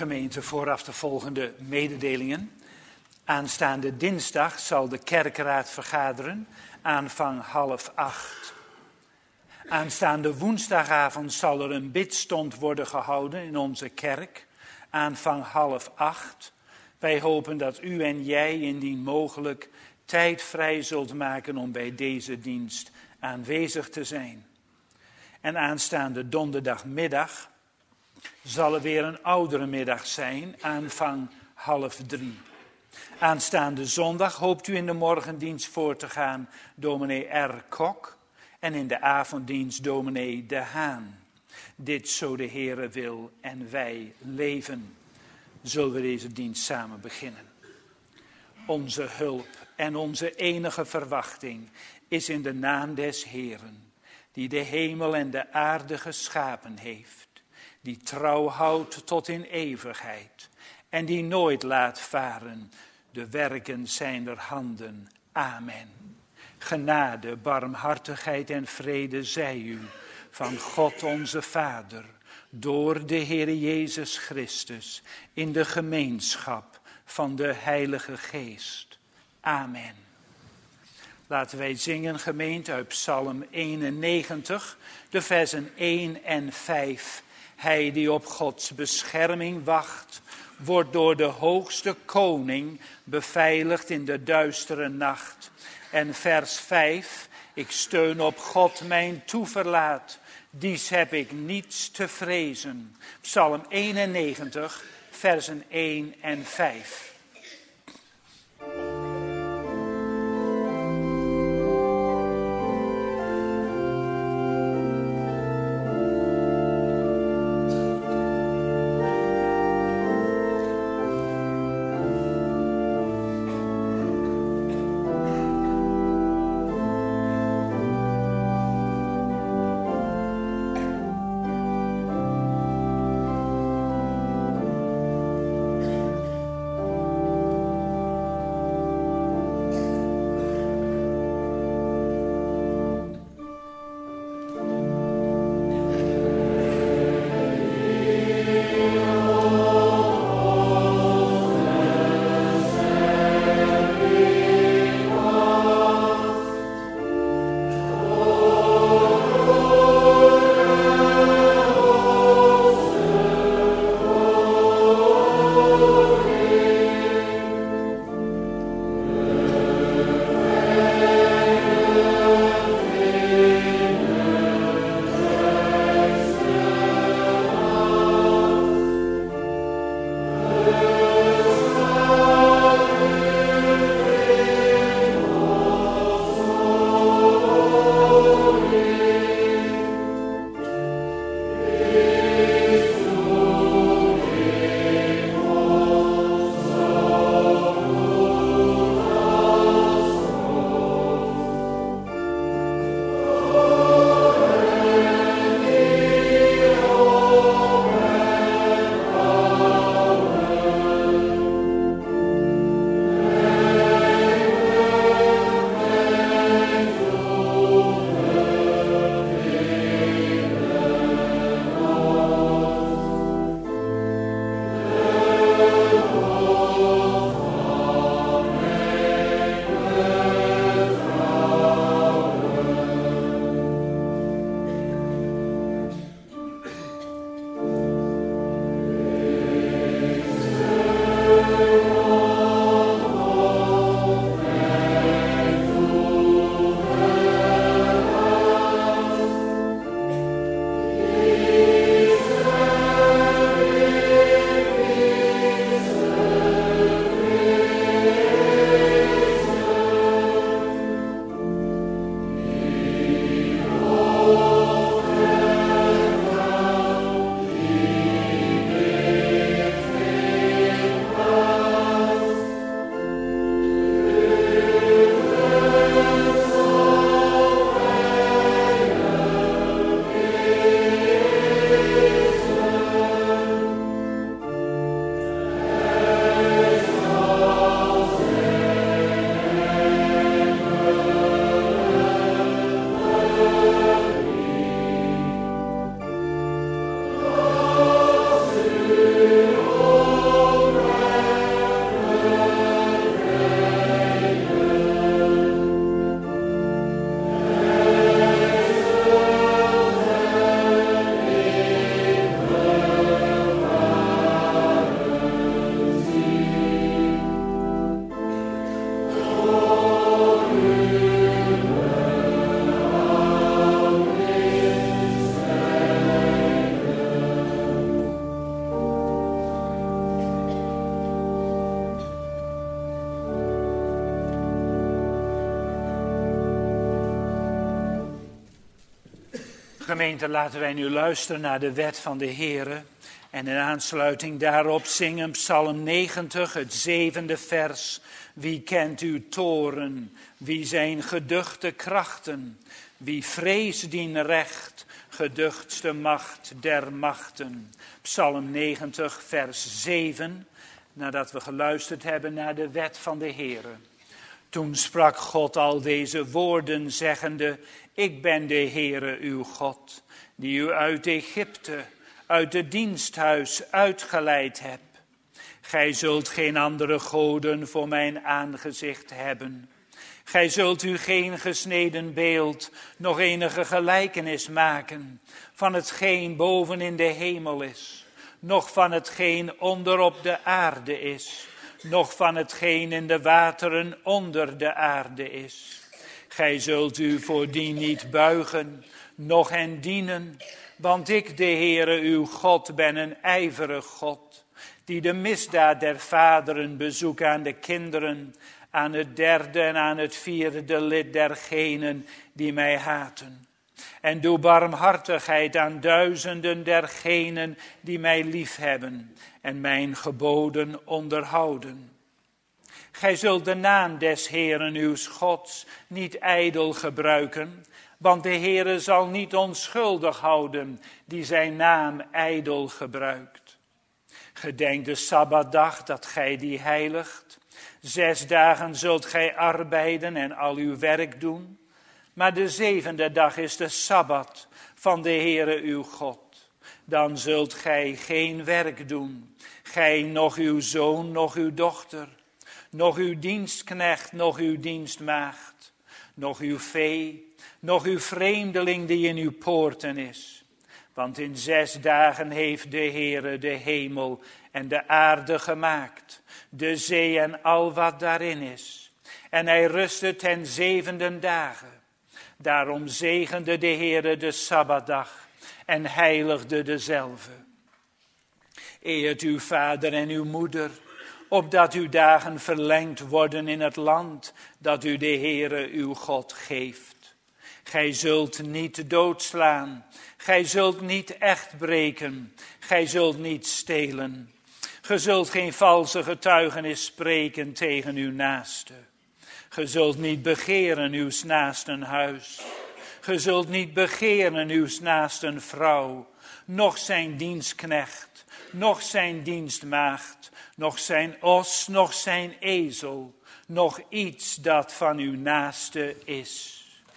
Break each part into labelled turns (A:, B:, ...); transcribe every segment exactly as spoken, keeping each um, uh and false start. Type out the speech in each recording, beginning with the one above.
A: Gemeente, vooraf de volgende mededelingen. Aanstaande dinsdag zal de kerkraad vergaderen, aanvang half acht. Aanstaande woensdagavond zal er een bidstond worden gehouden in onze kerk, aanvang half acht. Wij hopen dat u en jij indien mogelijk tijd vrij zult maken om bij deze dienst aanwezig te zijn. En aanstaande donderdagmiddag zal er weer een oudere middag zijn, aanvang half drie. Aanstaande zondag hoopt u in de morgendienst voor te gaan, dominee R. Kok, en in de avonddienst dominee De Haan. Dit zo de Heere wil en wij leven. Zullen we deze dienst samen beginnen. Onze hulp en onze enige verwachting is in de naam des Heeren, die de hemel en de aarde geschapen heeft, die trouw houdt tot in eeuwigheid en die nooit laat varen de werken zijner handen. Amen. Genade, barmhartigheid en vrede zij u van God onze Vader, door de Heere Jezus Christus, in de gemeenschap van de Heilige Geest. Amen. Laten wij zingen, gemeente, uit Psalm eenennegentig, de versen één en vijf. Hij die op Gods bescherming wacht, wordt door de hoogste koning beveiligd in de duistere nacht. En vers vijf, ik steun op God mijn toeverlaat, dies heb ik niets te vrezen. Psalm eenennegentig, versen één en vijf. Gemeente, laten wij nu luisteren naar de wet van de Heere. En in aansluiting daarop zingen Psalm negentig, het zevende vers. Wie kent uw toren, wie zijn geduchte krachten, wie vreest dien recht, geduchtste macht der machten. Psalm negentig, vers zeven, nadat we geluisterd hebben naar de wet van de Heere. Toen sprak God al deze woorden, zeggende: Ik ben de Heere uw God, die u uit Egypte, uit het diensthuis uitgeleid heb. Gij zult geen andere goden voor mijn aangezicht hebben. Gij zult u geen gesneden beeld, nog enige gelijkenis maken van hetgeen boven in de hemel is, noch van hetgeen onder op de aarde is, noch van hetgeen in de wateren onder de aarde is. Gij zult u voor die niet buigen, noch hen dienen, want ik, de Heere uw God, ben een ijverig God, die de misdaad der vaderen bezoekt aan de kinderen, aan het derde en aan het vierde lid dergenen die mij haten. En doe barmhartigheid aan duizenden dergenen die mij liefhebben en mijn geboden onderhouden. Gij zult de naam des Heeren uw Gods niet ijdel gebruiken, want de Heere zal niet onschuldig houden die zijn naam ijdel gebruikt. Gedenk de Sabbatdag dat gij die heiligt. Zes dagen zult gij arbeiden en al uw werk doen. Maar de zevende dag is de Sabbat van de Heere uw God. Dan zult gij geen werk doen, gij, noch uw zoon, noch uw dochter, noch uw dienstknecht, noch uw dienstmaagd, noch uw vee, noch uw vreemdeling die in uw poorten is. Want in zes dagen heeft de Heere de hemel en de aarde gemaakt, de zee en al wat daarin is. En hij rustte ten zevende dagen. Daarom zegende de Heere de Sabbatdag en heiligde dezelve. Eert uw vader en uw moeder, opdat uw dagen verlengd worden in het land dat u de Heere uw God geeft. Gij zult niet doodslaan, gij zult niet echt breken, gij zult niet stelen. Ge zult geen valse getuigenis spreken tegen uw naaste. Ge zult niet begeren uw naasten huis. Ge zult niet begeren uw naasten vrouw, noch zijn dienstknecht, noch zijn dienstmaagd, noch zijn os, noch zijn ezel, noch iets dat van uw naaste is.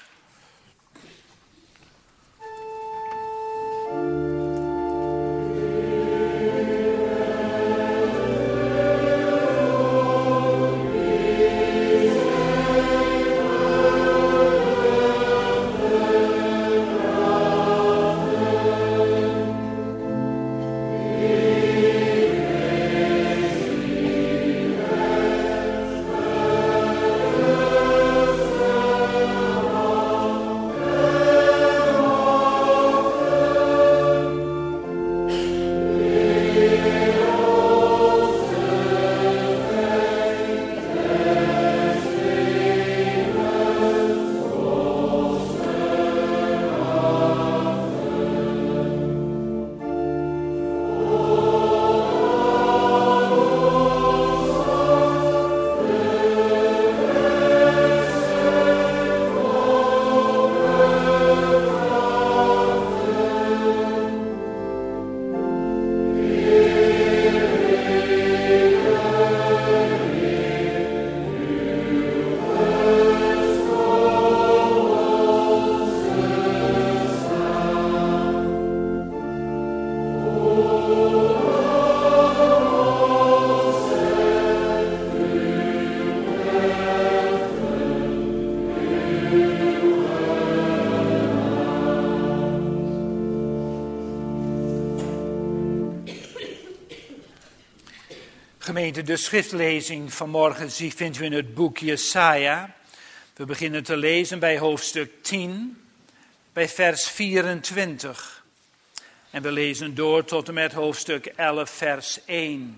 A: Gemeente, de schriftlezing vanmorgen vindt u in het boek Jesaja. We beginnen te lezen bij hoofdstuk tien, bij vers vierentwintig. En we lezen door tot en met hoofdstuk elf, vers één.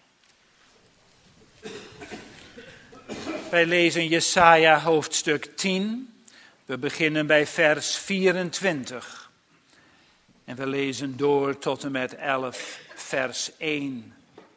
A: Wij lezen Jesaja hoofdstuk tien. We beginnen bij vers vierentwintig. En we lezen door tot en met elf, vers één.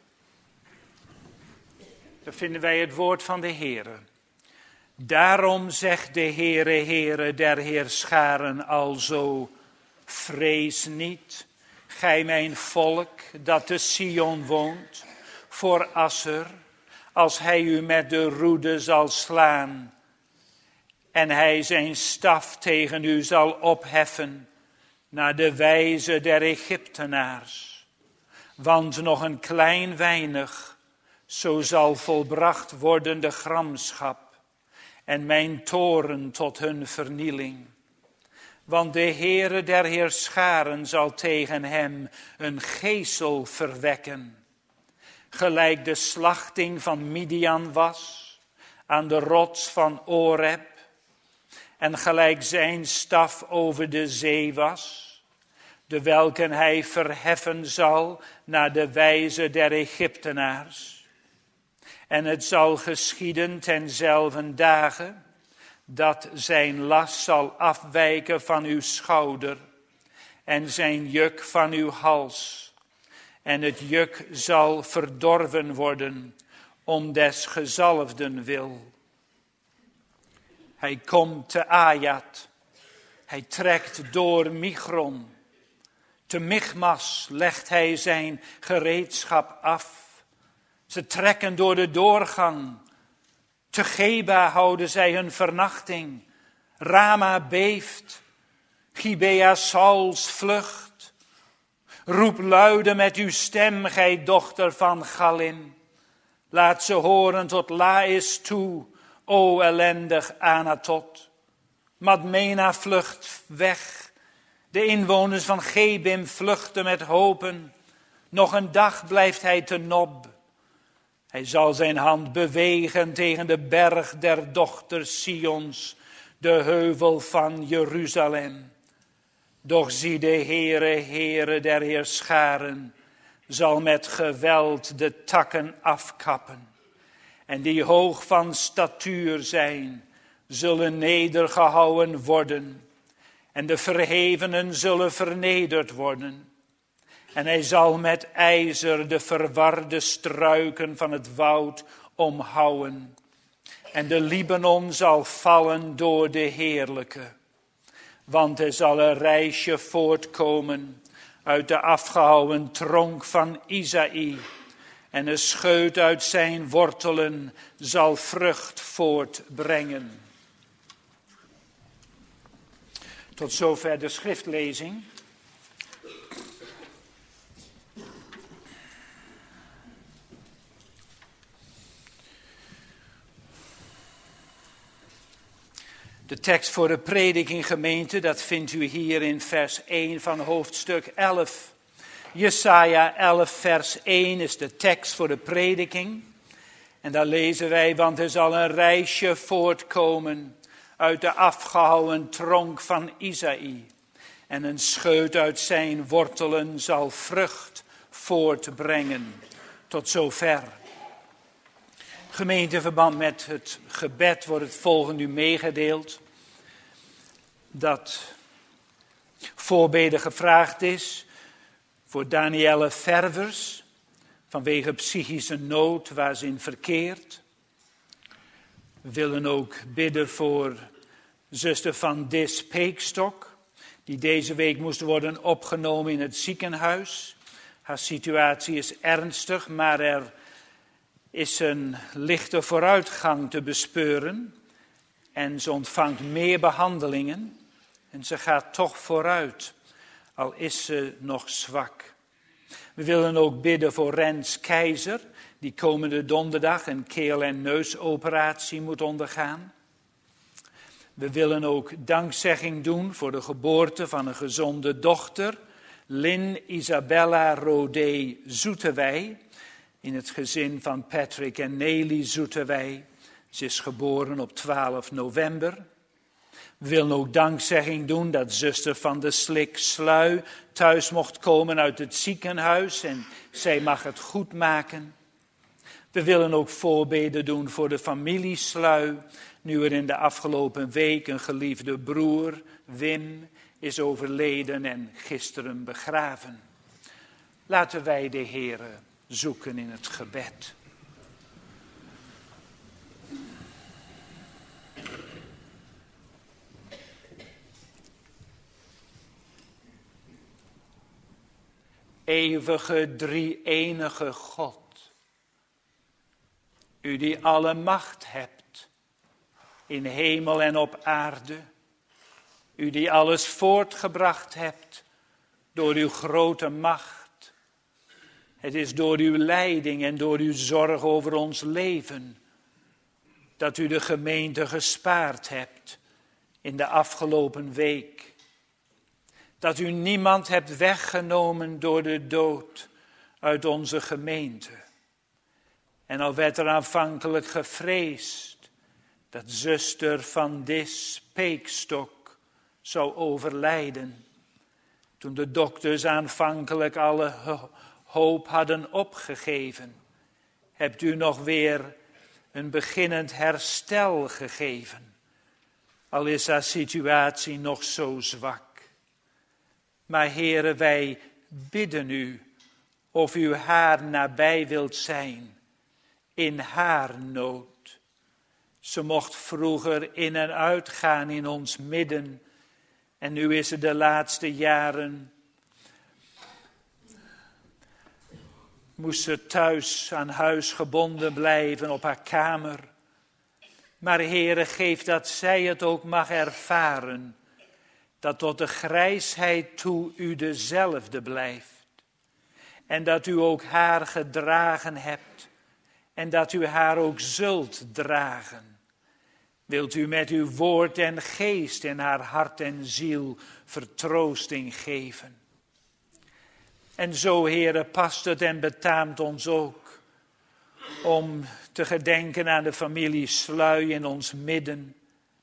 A: Daar vinden wij het woord van de Heere. Daarom zegt de Heere, Heere der Heerscharen alzo, vrees niet, gij mijn volk dat te Sion woont, voor Asser, als hij u met de roede zal slaan, en hij zijn staf tegen u zal opheffen, naar de wijze der Egyptenaars. Want nog een klein weinig, zo zal volbracht worden de gramschap, en mijn toorn tot hun vernieling. Want de Heere der Heerscharen zal tegen hem een geesel verwekken, gelijk de slachting van Midian was, aan de rots van Oreb, en gelijk zijn staf over de zee was, de welken hij verheffen zal naar de wijze der Egyptenaars. En het zal geschieden tenzelfde dagen, dat zijn last zal afwijken van uw schouder, en zijn juk van uw hals. En het juk zal verdorven worden, om des gezalfden wil. Hij komt te Ajat, hij trekt door Migron. Te Michmas legt hij zijn gereedschap af. Ze trekken door de doorgang. Te Geba houden zij hun vernachting. Rama beeft. Gibea Sauls vlucht. Roep luide met uw stem, gij dochter van Galim. Laat ze horen tot Laïs toe, o ellendig Anatot. Madmena vlucht weg. De inwoners van Gebim vluchten met hopen. Nog een dag blijft hij te Nob. Hij zal zijn hand bewegen tegen de berg der dochter Sions, de heuvel van Jeruzalem. Doch zie de Heere, Heere der Heerscharen, zal met geweld de takken afkappen. En die hoog van statuur zijn, zullen nedergehouwen worden. En de verhevenen zullen vernederd worden. En hij zal met ijzer de verwarde struiken van het woud omhouwen. En de Libanon zal vallen door de heerlijke. Want er zal een reisje voortkomen uit de afgehouwen tronk van Isaïe. En een scheut uit zijn wortelen zal vrucht voortbrengen. Tot zover de schriftlezing. De tekst voor de prediking, gemeente, dat vindt u hier in vers één van hoofdstuk elf. Jesaja elf vers één is de tekst voor de prediking. En daar lezen wij, want er zal een reisje voortkomen uit de afgehouwen tronk van Isaïe. En een scheut uit zijn wortelen zal vrucht voortbrengen. Tot zover. Gemeenteverband met het gebed wordt het volgende u meegedeeld. Dat voorbeden gevraagd is voor Danielle Ververs, vanwege psychische nood waar ze in verkeert. We willen ook bidden voor zuster Van Dis Peekstok, die deze week moest worden opgenomen in het ziekenhuis. Haar situatie is ernstig, maar er is een lichte vooruitgang te bespeuren. En ze ontvangt meer behandelingen en ze gaat toch vooruit, al is ze nog zwak. We willen ook bidden voor Rens Keizer, die komende donderdag een keel- en neusoperatie moet ondergaan. We willen ook dankzegging doen voor de geboorte van een gezonde dochter, Lynn Isabella Rodé Zoetewij, in het gezin van Patrick en Nelly Zoetewij. Ze is geboren op twaalf november. We willen ook dankzegging doen dat zuster Van de Slik Slui thuis mocht komen uit het ziekenhuis en zij mag het goed maken. We willen ook voorbeden doen voor de familie Slui, nu er in de afgelopen week een geliefde broer, Wim, is overleden en gisteren begraven. Laten wij de Heere zoeken in het gebed. Eeuwige drie-enige God, u die alle macht hebt in hemel en op aarde, u die alles voortgebracht hebt door uw grote macht. Het is door uw leiding en door uw zorg over ons leven dat u de gemeente gespaard hebt in de afgelopen week. Dat u niemand hebt weggenomen door de dood uit onze gemeente. En al werd er aanvankelijk gevreesd dat zuster Van Dis Peekstok zou overlijden. Toen de dokters aanvankelijk alle hoop hadden opgegeven, hebt u nog weer een beginnend herstel gegeven. Al is haar situatie nog zo zwak. Maar Heere, wij bidden u of u haar nabij wilt zijn in haar nood. Ze mocht vroeger in en uitgaan in ons midden en nu is ze de laatste jaren, moest ze thuis aan huis gebonden blijven op haar kamer. Maar Heere, geef dat zij het ook mag ervaren, dat tot de grijsheid toe u dezelfde blijft. En dat u ook haar gedragen hebt. En dat u haar ook zult dragen. Wilt u met uw woord en geest in haar hart en ziel vertroosting geven. En zo, Heere, past het en betaamt ons ook om te gedenken aan de familie Slui in ons midden.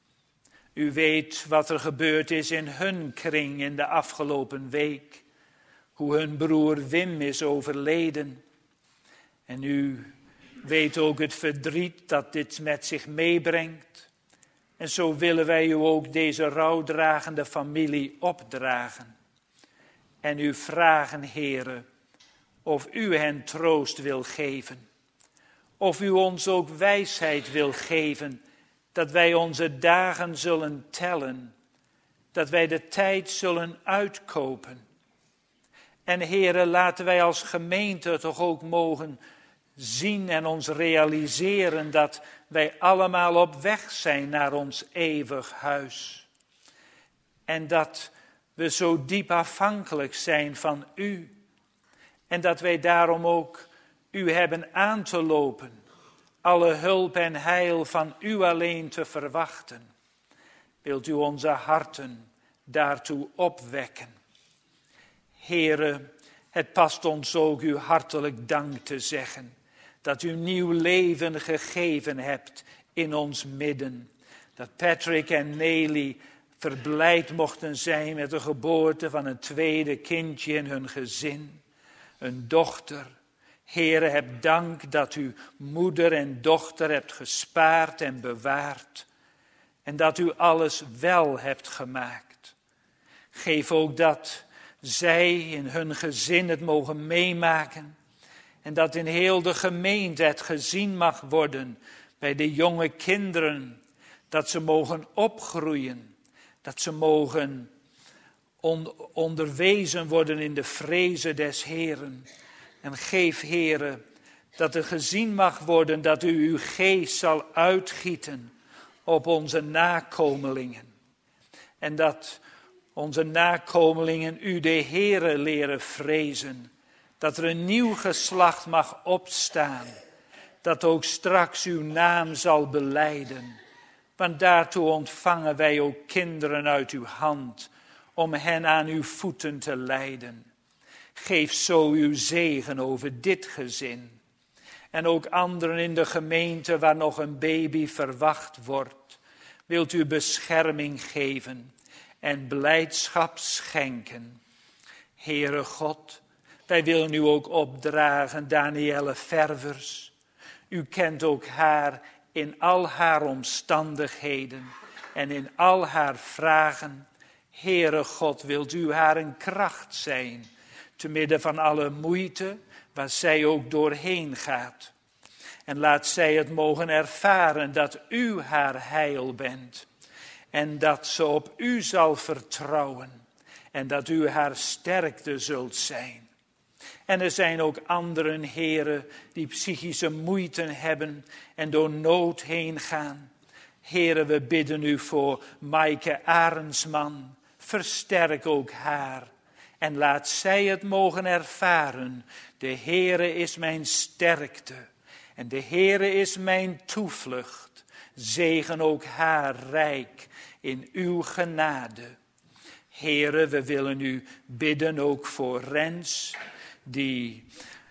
A: U weet wat er gebeurd is in hun kring in de afgelopen week. Hoe hun broer Wim is overleden. En u weet ook het verdriet dat dit met zich meebrengt. En zo willen wij u ook deze rouwdragende familie opdragen. En u vragen, Heere, of u hen troost wil geven. Of u ons ook wijsheid wil geven, dat wij onze dagen zullen tellen, dat wij de tijd zullen uitkopen. En Heere, laten wij als gemeente toch ook mogen zien en ons realiseren dat wij allemaal op weg zijn naar ons eeuwig huis. En dat we zo diep afhankelijk zijn van u. En dat wij daarom ook u hebben aan te lopen. Alle hulp en heil van u alleen te verwachten. Wilt u onze harten daartoe opwekken. Heere, het past ons ook u hartelijk dank te zeggen. Dat u nieuw leven gegeven hebt in ons midden. Dat Patrick en Nelly verblijd mochten zijn met de geboorte van een tweede kindje in hun gezin. Een dochter. Heere, heb dank dat u moeder en dochter hebt gespaard en bewaard. En dat u alles wel hebt gemaakt. Geef ook dat zij in hun gezin het mogen meemaken. En dat in heel de gemeente het gezien mag worden bij de jonge kinderen. Dat ze mogen opgroeien. Dat ze mogen on- onderwezen worden in de vrezen des Heeren. En geef, Heere, dat er gezien mag worden dat u uw geest zal uitgieten op onze nakomelingen. En dat onze nakomelingen u de Heere leren vrezen. Dat er een nieuw geslacht mag opstaan. Dat ook straks uw naam zal belijden. Want daartoe ontvangen wij ook kinderen uit uw hand. Om hen aan uw voeten te leiden. Geef zo uw zegen over dit gezin. En ook anderen in de gemeente waar nog een baby verwacht wordt. Wilt u bescherming geven en blijdschap schenken. Heere God, wij willen u ook opdragen, Danielle Ververs. U kent ook haar in al haar omstandigheden en in al haar vragen. Heere God, wilt u haar een kracht zijn, te midden van alle moeite, waar zij ook doorheen gaat. En laat zij het mogen ervaren dat u haar heil bent. En dat ze op u zal vertrouwen. En dat u haar sterkte zult zijn. En er zijn ook anderen, heren, die psychische moeite hebben en door nood heen gaan. Heren, we bidden u voor Maaike Arendsman. Versterk ook haar. En laat zij het mogen ervaren. De Heere is mijn sterkte. En de Heere is mijn toevlucht. Zegen ook haar rijk in uw genade. Heere, we willen u bidden ook voor Rens. Die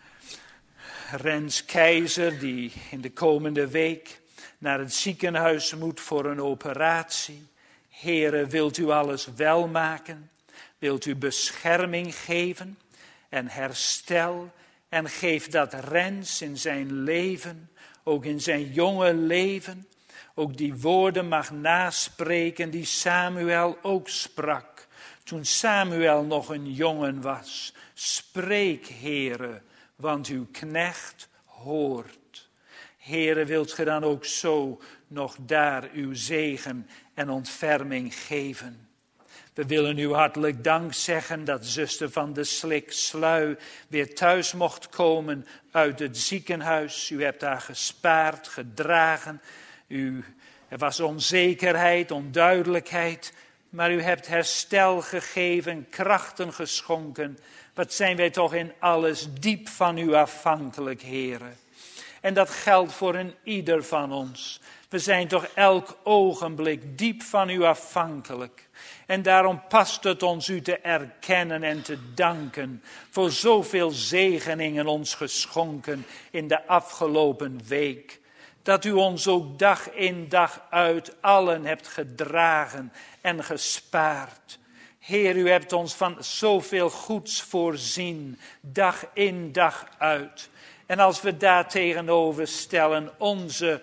A: Rens Keizer, die in de komende week naar het ziekenhuis moet voor een operatie. Heere, wilt u alles welmaken? Wilt u bescherming geven en herstel? En geef dat Rens in zijn leven, ook in zijn jonge leven, ook die woorden mag naspreken die Samuel ook sprak. Toen Samuel nog een jongen was. Spreek, Heere, want uw knecht hoort. Heere, wilt ge dan ook zo nog daar uw zegen en ontferming geven? We willen u hartelijk dank zeggen dat zuster van de Slik Slui weer thuis mocht komen uit het ziekenhuis. U hebt haar gespaard, gedragen. U, er was onzekerheid, onduidelijkheid. Maar u hebt herstel gegeven, krachten geschonken. Wat zijn wij toch in alles diep van u afhankelijk, Heere. En dat geldt voor een ieder van ons. We zijn toch elk ogenblik diep van u afhankelijk. En daarom past het ons u te erkennen en te danken voor zoveel zegeningen ons geschonken in de afgelopen week. Dat u ons ook dag in dag uit allen hebt gedragen en gespaard. Heer, u hebt ons van zoveel goeds voorzien, dag in dag uit. En als we daar tegenover stellen onze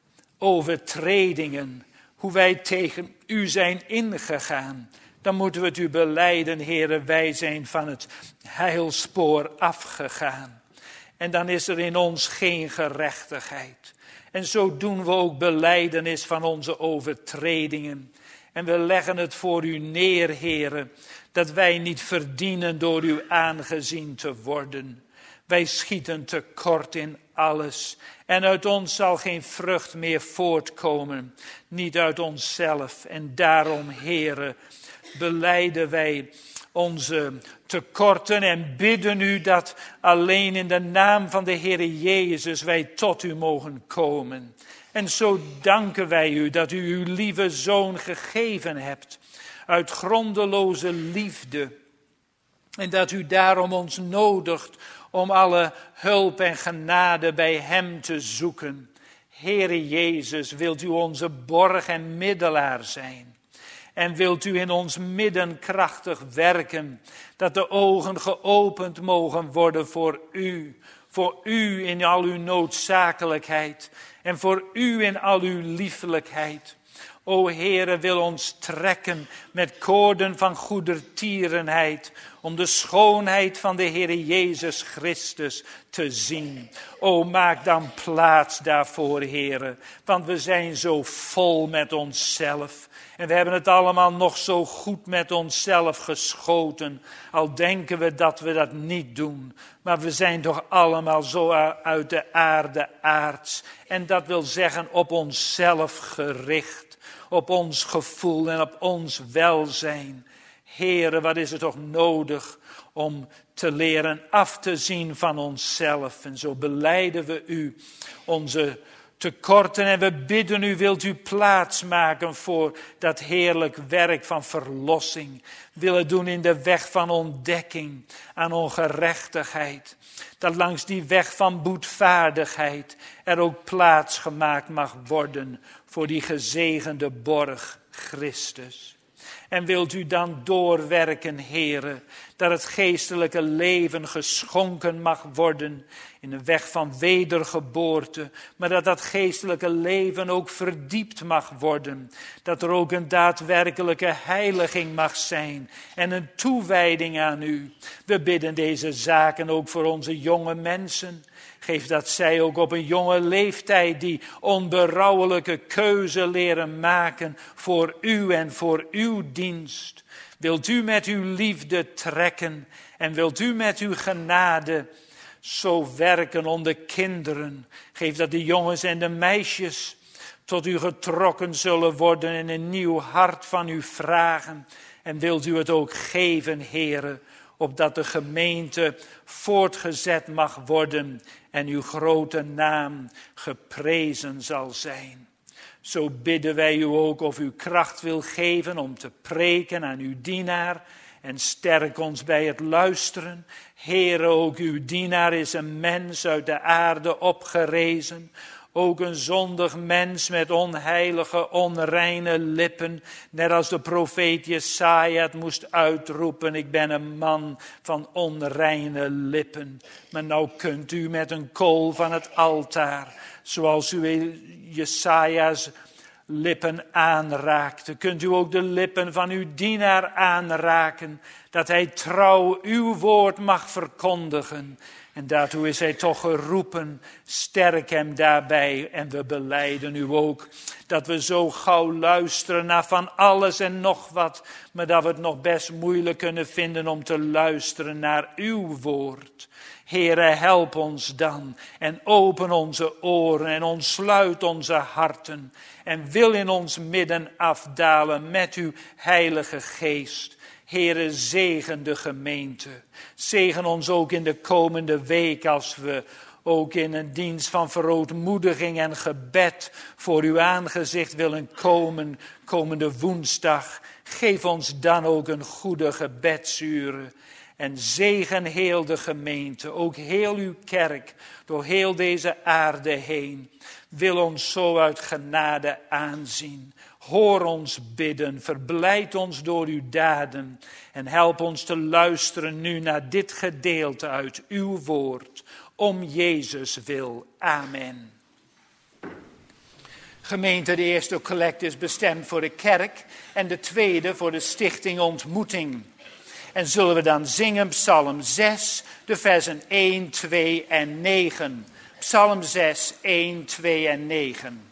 A: overtredingen, hoe wij tegen u zijn ingegaan, dan moeten we het u belijden, Heere, wij zijn van het heilspoor afgegaan. En dan is er in ons geen gerechtigheid. En zo doen we ook belijdenis van onze overtredingen. En we leggen het voor u neer, Heere, dat wij niet verdienen door u aangezien te worden. Wij schieten tekort in alles. En uit ons zal geen vrucht meer voortkomen. Niet uit onszelf. En daarom, Heere, belijden wij onze tekorten en bidden u dat alleen in de naam van de Heere Jezus wij tot u mogen komen. En zo danken wij u dat u uw lieve Zoon gegeven hebt uit grondeloze liefde. En dat u daarom ons nodigt om alle hulp en genade bij hem te zoeken. Heere Jezus, wilt u onze borg en middelaar zijn? En wilt u in ons midden krachtig werken, dat de ogen geopend mogen worden voor u. Voor u in al uw noodzakelijkheid en voor u in al uw liefelijkheid. O Heere, wil ons trekken met koorden van goedertierenheid, om de schoonheid van de Heere Jezus Christus te zien. O, maak dan plaats daarvoor, Heere, want we zijn zo vol met onszelf. En we hebben het allemaal nog zo goed met onszelf geschoten, al denken we dat we dat niet doen. Maar we zijn toch allemaal zo uit de aarde aards. En dat wil zeggen op onszelf gericht, op ons gevoel en op ons welzijn. Heere, wat is het toch nodig om te leren af te zien van onszelf. En zo belijden we u onze tekorten en we bidden u, wilt u plaats maken voor dat heerlijk werk van verlossing. Willen doen in de weg van ontdekking aan ongerechtigheid. Dat langs die weg van boetvaardigheid er ook plaats gemaakt mag worden voor die gezegende borg Christus. En wilt u dan doorwerken, Heere, dat het geestelijke leven geschonken mag worden in een weg van wedergeboorte, maar dat dat geestelijke leven ook verdiept mag worden. Dat er ook een daadwerkelijke heiliging mag zijn en een toewijding aan u. We bidden deze zaken ook voor onze jonge mensen. Geef dat zij ook op een jonge leeftijd die onberouwelijke keuze leren maken voor u en voor uw dienst. Wilt u met uw liefde trekken en wilt u met uw genade zo werken onder kinderen. Geef dat de jongens en de meisjes tot u getrokken zullen worden en een nieuw hart van u vragen. En wilt u het ook geven, Heere, opdat de gemeente voortgezet mag worden en uw grote naam geprezen zal zijn. Zo bidden wij u ook of u kracht wil geven om te preken aan uw dienaar en sterk ons bij het luisteren. Heere, ook uw dienaar is een mens uit de aarde opgerezen. Ook een zondig mens met onheilige, onreine lippen. Net als de profeet Jesaja het moest uitroepen. Ik ben een man van onreine lippen. Maar nou kunt u met een kool van het altaar, zoals u Jesaja's lippen aanraakte, kunt u ook de lippen van uw dienaar aanraken, dat hij trouw uw woord mag verkondigen. En daartoe is hij toch geroepen. Sterk hem daarbij. En we belijden u ook dat we zo gauw luisteren naar van alles en nog wat, maar dat we het nog best moeilijk kunnen vinden om te luisteren naar uw woord. Heere, help ons dan en open onze oren en ontsluit onze harten en wil in ons midden afdalen met uw heilige geest. Heere, zegen de gemeente. Zegen ons ook in de komende week als we ook in een dienst van verootmoediging en gebed voor uw aangezicht willen komen, komende woensdag. Geef ons dan ook een goede gebedsuren. En zegen heel de gemeente, ook heel uw kerk, door heel deze aarde heen. Wil ons zo uit genade aanzien. Hoor ons bidden, verblijd ons door uw daden. En help ons te luisteren nu naar dit gedeelte uit uw woord. Om Jezus wil. Amen. Gemeente, de eerste collect is bestemd voor de kerk en de tweede voor de stichting Ontmoeting. En zullen we dan zingen Psalm zes, de versen één, twee en negen. Psalm zes, één, twee en negen.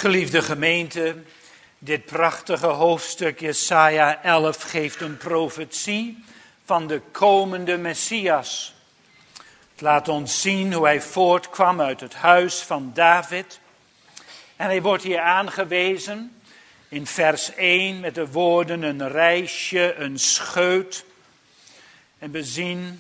A: Geliefde gemeente, dit prachtige hoofdstuk Jesaja elf geeft een profetie van de komende Messias. Het laat ons zien hoe hij voortkwam uit het huis van David. En hij wordt hier aangewezen in vers één met de woorden een reisje, een scheut. En we zien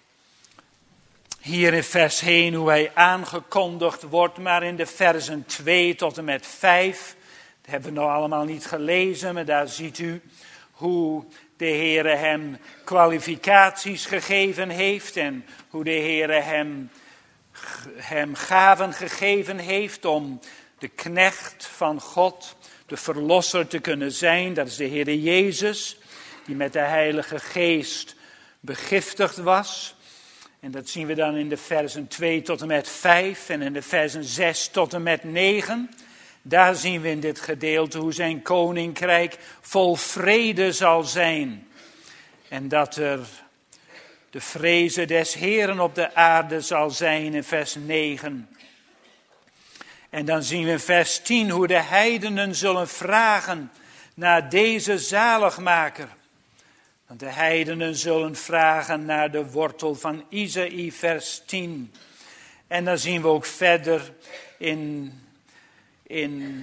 A: hier in vers één hoe hij aangekondigd wordt, maar in de versen twee tot en met vijf, dat hebben we nog allemaal niet gelezen, maar daar ziet u hoe de Heere hem kwalificaties gegeven heeft en hoe de Heere hem, hem gaven gegeven heeft om de knecht van God, de verlosser te kunnen zijn. Dat is de Heere Jezus, die met de Heilige Geest begiftigd was. En dat zien we dan in de versen twee tot en met vijf en in de versen zes tot en met negen. Daar zien we in dit gedeelte hoe zijn koninkrijk vol vrede zal zijn. En dat er de vreze des Heeren op de aarde zal zijn in vers negen. En dan zien we in vers tien hoe de heidenen zullen vragen naar deze zaligmaker. Want de heidenen zullen vragen naar de wortel van Isaïe, vers tien. En dan zien we ook verder in, in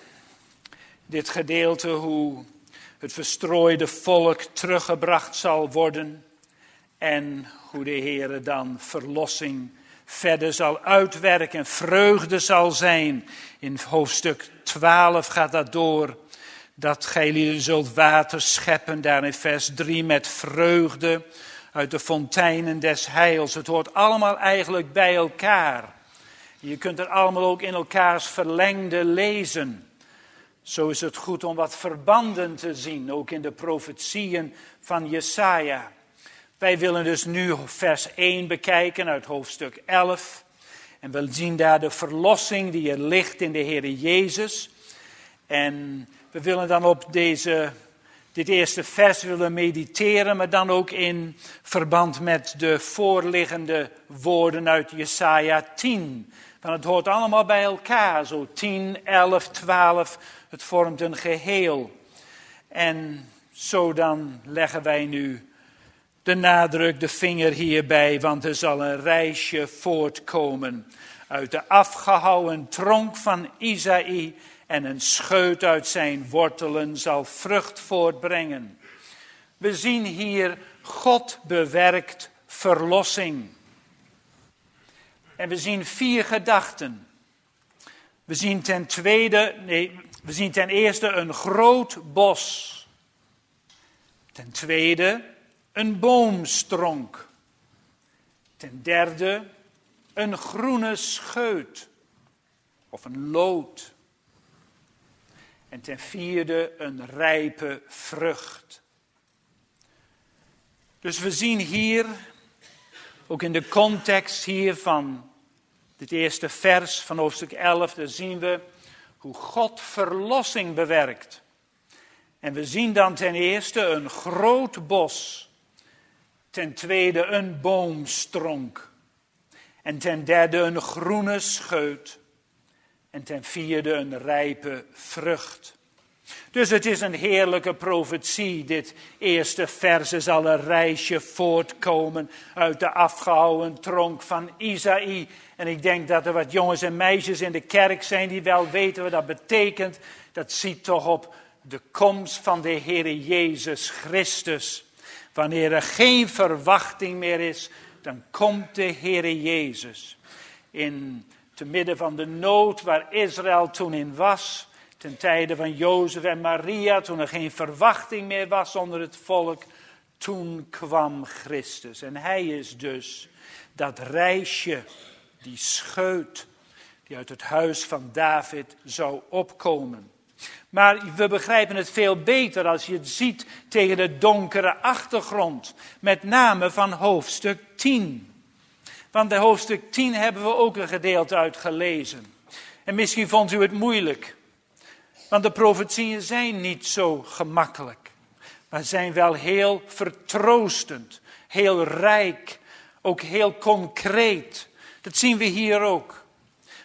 A: dit gedeelte hoe het verstrooide volk teruggebracht zal worden. En hoe de Heere dan verlossing verder zal uitwerken. Vreugde zal zijn. In hoofdstuk twaalf gaat dat door. Dat gij zult water scheppen, daar in vers drie, met vreugde uit de fonteinen des heils. Het hoort allemaal eigenlijk bij elkaar. Je kunt het allemaal ook in elkaars verlengde lezen. Zo is het goed om wat verbanden te zien, ook in de profetieën van Jesaja. Wij willen dus nu vers één bekijken uit hoofdstuk elf. En we zien daar de verlossing die er ligt in de Heere Jezus. En we willen dan op deze, dit eerste vers willen mediteren, maar dan ook in verband met de voorliggende woorden uit Jesaja tien. Want het hoort allemaal bij elkaar, zo tien, elf, twaalf, het vormt een geheel. En zo dan leggen wij nu de nadruk, de vinger hierbij, want er zal een reisje voortkomen uit de afgehouwen tronk van Isaïe. En een scheut uit zijn wortelen zal vrucht voortbrengen. We zien hier God bewerkt verlossing. En we zien vier gedachten. We zien ten tweede, nee, we zien ten eerste een groot bos. Ten tweede een boomstronk. Ten derde een groene scheut of een loot. En ten vierde een rijpe vrucht. Dus we zien hier, ook in de context hier van dit eerste vers van hoofdstuk elf, daar zien we hoe God verlossing bewerkt. En we zien dan ten eerste een groot bos. Ten tweede een boomstronk. En ten derde een groene scheut. En ten vierde een rijpe vrucht. Dus het is een heerlijke profetie. Dit eerste vers er zal een reisje voortkomen uit de afgehouwen tronk van Isaïe. En ik denk dat er wat jongens en meisjes in de kerk zijn die wel weten wat dat betekent. Dat ziet toch op de komst van de Heere Jezus Christus. Wanneer er geen verwachting meer is, dan komt de Heere Jezus. In te midden van de nood waar Israël toen in was, ten tijde van Jozef en Maria, toen er geen verwachting meer was onder het volk, toen kwam Christus. En hij is dus dat reisje, die scheut, die uit het huis van David zou opkomen. Maar we begrijpen het veel beter als je het ziet tegen de donkere achtergrond, met name van hoofdstuk tien. Want bij hoofdstuk tien hebben we ook een gedeelte uit gelezen. En misschien vond u het moeilijk. Want de profetieën zijn niet zo gemakkelijk. Maar zijn wel heel vertroostend. Heel rijk. Ook heel concreet. Dat zien we hier ook.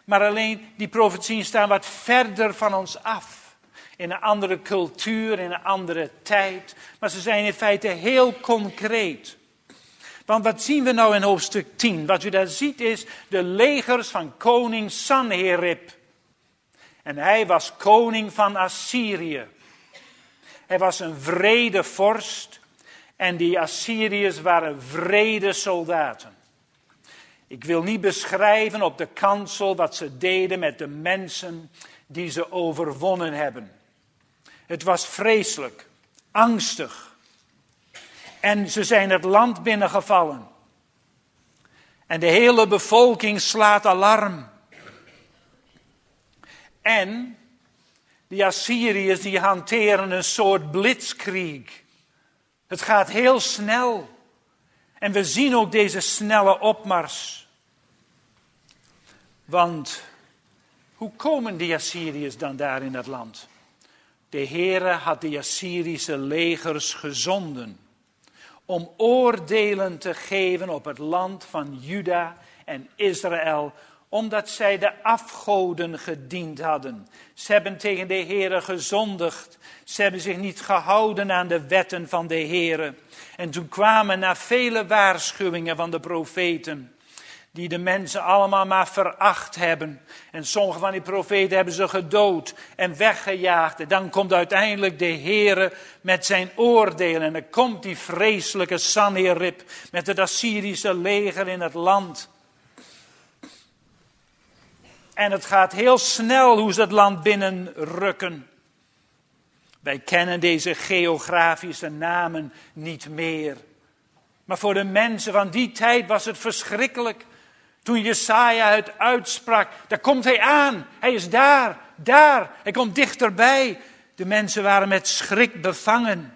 A: Maar alleen die profetieën staan wat verder van ons af. In een andere cultuur, in een andere tijd. Maar ze zijn in feite heel concreet. Want wat zien we nou in hoofdstuk tien? Wat u daar ziet is de legers van koning Sanherib. En hij was koning van Assyrië. Hij was een wrede vorst. En die Assyriërs waren wrede soldaten. Ik wil niet beschrijven op de kansel wat ze deden met de mensen die ze overwonnen hebben. Het was vreselijk, angstig. En ze zijn het land binnengevallen. En de hele bevolking slaat alarm. En die Assyriërs die hanteren een soort blitzkrieg. Het gaat heel snel. En we zien ook deze snelle opmars. Want hoe komen die Assyriërs dan daar in dat land? De Heere had de Assyrische legers gezonden om oordelen te geven op het land van Juda en Israël, omdat zij de afgoden gediend hadden. Ze hebben tegen de Heere gezondigd. Ze hebben zich niet gehouden aan de wetten van de Heere. En toen kwamen na vele waarschuwingen van de profeten, die de mensen allemaal maar veracht hebben. En sommige van die profeten hebben ze gedood en weggejaagd. En dan komt uiteindelijk de Heere met zijn oordelen. En dan komt die vreselijke Sanherib met het Assyrische leger in het land. En het gaat heel snel hoe ze het land binnenrukken. Wij kennen deze geografische namen niet meer. Maar voor de mensen van die tijd was het verschrikkelijk. Toen Jesaja het uitsprak, daar komt hij aan. Hij is daar, daar. Hij komt dichterbij. De mensen waren met schrik bevangen.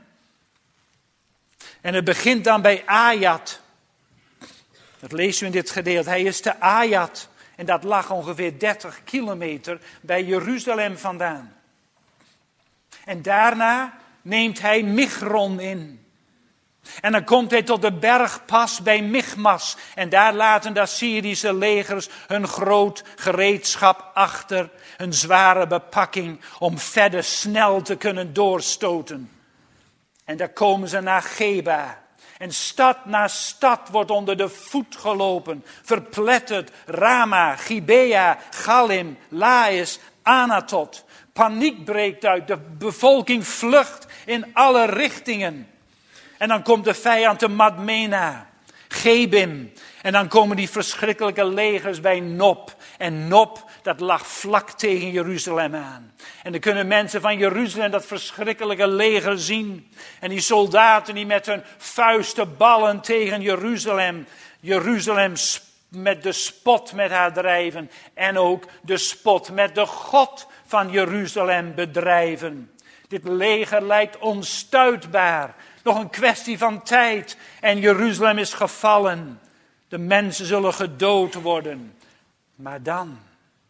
A: En het begint dan bij Ajat. Dat lezen we in dit gedeelte. Hij is te Ajat. En dat lag ongeveer dertig kilometer bij Jeruzalem vandaan. En daarna neemt hij Migron in. En dan komt hij tot de bergpas bij Michmas. En daar laten de Assyrische legers hun groot gereedschap achter. Een zware bepakking om verder snel te kunnen doorstoten. En daar komen ze naar Geba. En stad na stad wordt onder de voet gelopen. Verpletterd. Rama, Gibea, Galim, Laïs, Anatot. Paniek breekt uit. De bevolking vlucht in alle richtingen. En dan komt de vijand te Madmena, Gebim. En dan komen die verschrikkelijke legers bij Nob. En Nob, dat lag vlak tegen Jeruzalem aan. En dan kunnen mensen van Jeruzalem dat verschrikkelijke leger zien. En die soldaten die met hun vuisten ballen tegen Jeruzalem. Jeruzalem met de spot met haar drijven. En ook de spot met de God van Jeruzalem bedrijven. Dit leger lijkt onstuitbaar. Nog een kwestie van tijd. En Jeruzalem is gevallen. De mensen zullen gedood worden. Maar dan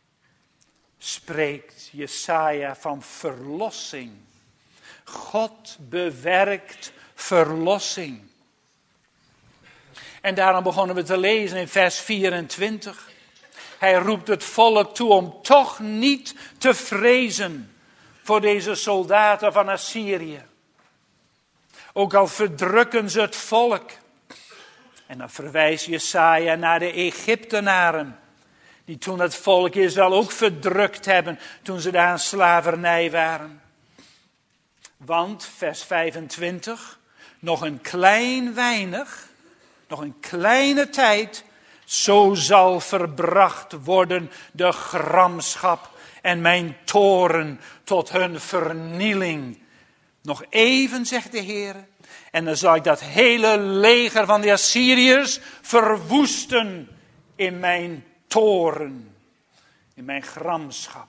A: spreekt Jesaja van verlossing. God bewerkt verlossing. En daarom begonnen we te lezen in vers vierentwintig. Hij roept het volk toe om toch niet te vrezen voor deze soldaten van Assyrië. Ook al verdrukken ze het volk. En dan verwijst Jesaja naar de Egyptenaren. Die toen het volk Israël ook verdrukt hebben. Toen ze daar in slavernij waren. Want, vers vijfentwintig. Nog een klein weinig. Nog een kleine tijd. Zo zal verbracht worden de gramschap. En mijn toorn tot hun vernieling. Nog even, zegt de Heer. En dan zal ik dat hele leger van de Assyriërs verwoesten in mijn toorn. In mijn gramschap.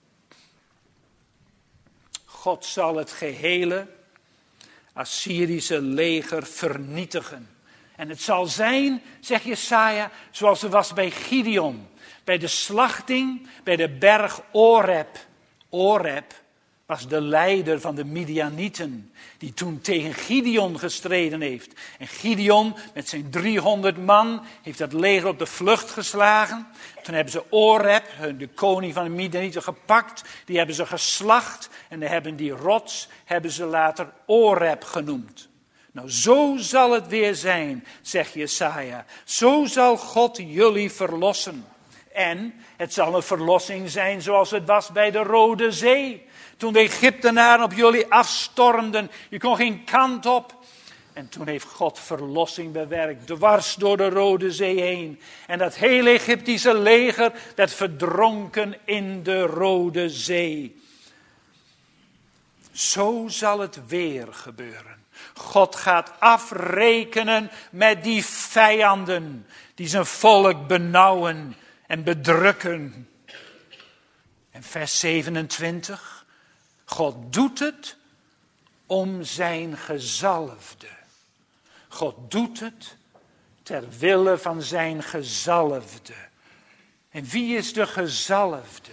A: God zal het gehele Assyrische leger vernietigen. En het zal zijn, zegt Jesaja, zoals het was bij Gideon. Bij de slachting, bij de berg Oreb. Oreb, was de leider van de Midianieten, die toen tegen Gideon gestreden heeft. En Gideon met zijn driehonderd man heeft dat leger op de vlucht geslagen. Toen hebben ze Oreb, de koning van de Midianieten, gepakt. Die hebben ze geslacht en dan hebben die rots hebben ze later Oreb genoemd. Nou, zo zal het weer zijn, zegt Jesaja. Zo zal God jullie verlossen. En het zal een verlossing zijn zoals het was bij de Rode Zee. Toen de Egyptenaren op jullie afstormden, je kon geen kant op. En toen heeft God verlossing bewerkt, dwars door de Rode Zee heen. En dat hele Egyptische leger werd verdronken in de Rode Zee. Zo zal het weer gebeuren. God gaat afrekenen met die vijanden die zijn volk benauwen en bedrukken. En vers zevenentwintig. God doet het om zijn gezalfde. God doet het ter wille van zijn gezalfde. En wie is de gezalfde?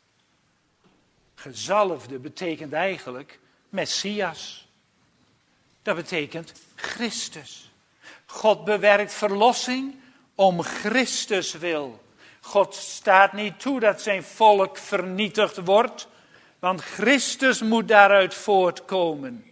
A: Gezalfde betekent eigenlijk Messias. Dat betekent Christus. God bewerkt verlossing om Christus wil. God staat niet toe dat zijn volk vernietigd wordt, want Christus moet daaruit voortkomen.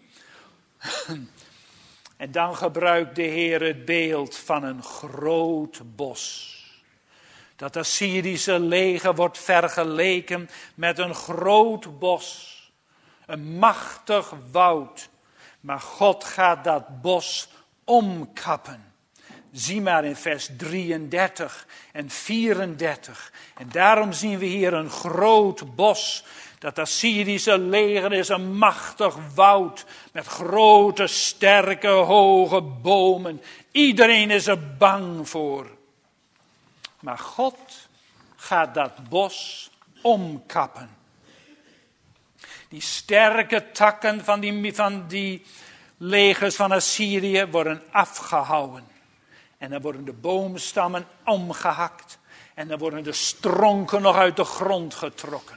A: En dan gebruikt de Heer het beeld van een groot bos. Dat Assyrische leger wordt vergeleken met een groot bos. Een machtig woud. Maar God gaat dat bos omkappen. Zie maar in vers drieëndertig en vierendertig. En daarom zien we hier een groot bos. Dat Assyrische leger is een machtig woud. Met grote, sterke, hoge bomen. Iedereen is er bang voor. Maar God gaat dat bos omkappen. Die sterke takken van die, van die legers van Assyrië worden afgehouwen. En dan worden de boomstammen omgehakt. En dan worden de stronken nog uit de grond getrokken.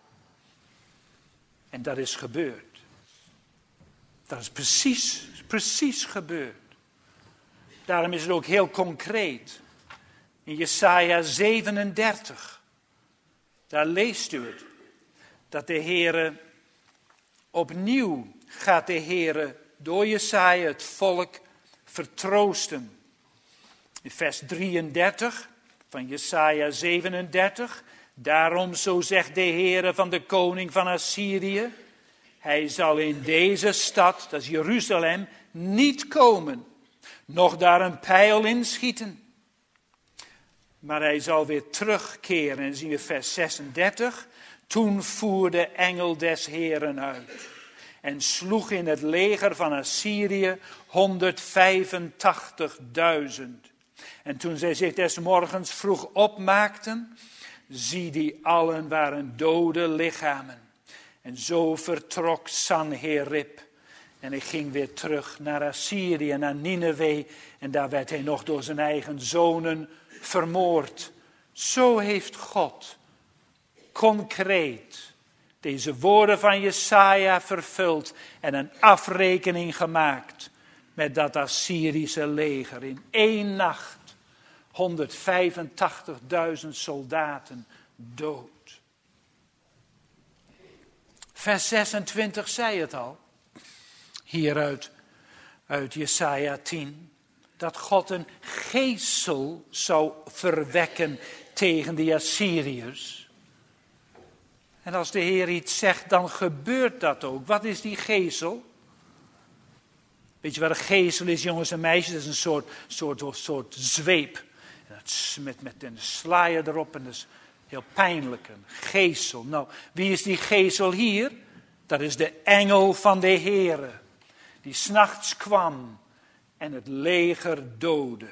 A: En dat is gebeurd. Dat is precies, precies gebeurd. Daarom is het ook heel concreet. In Jesaja zevenendertig. Daar leest u het. Dat de Heere opnieuw gaat de Heere door Jesaja het volk vertroosten. In vers drieëndertig van Jesaja zevenendertig. Daarom, zo zegt de Heere van de koning van Assyrië. Hij zal in deze stad, dat is Jeruzalem, niet komen. Nog daar een pijl inschieten. Maar hij zal weer terugkeren. En zien we vers zesendertig. Toen voer de engel des Heeren uit. En sloeg in het leger van Assyrië honderdvijfentachtigduizend. En toen zij zich des morgens vroeg opmaakten, zie die allen waren dode lichamen. En zo vertrok Sanherib. En hij ging weer terug naar Assyrië, naar Nineve. En daar werd hij nog door zijn eigen zonen vermoord. Zo heeft God concreet deze woorden van Jesaja vervuld en een afrekening gemaakt met dat Assyrische leger. In één nacht honderdvijfentachtigduizend soldaten dood. Vers zesentwintig zei het al, hieruit uit Jesaja tien, dat God een geesel zou verwekken tegen de Assyriërs. En als de Heer iets zegt, dan gebeurt dat ook. Wat is die geesel? Weet je wat een geesel is, jongens en meisjes? Dat is een soort, soort, soort zweep. En dat, met, met een slaaier erop en dat is heel pijnlijk. Een geesel. Nou, wie is die geesel hier? Dat is de engel van de Heere. Die 's nachts kwam en het leger doodde.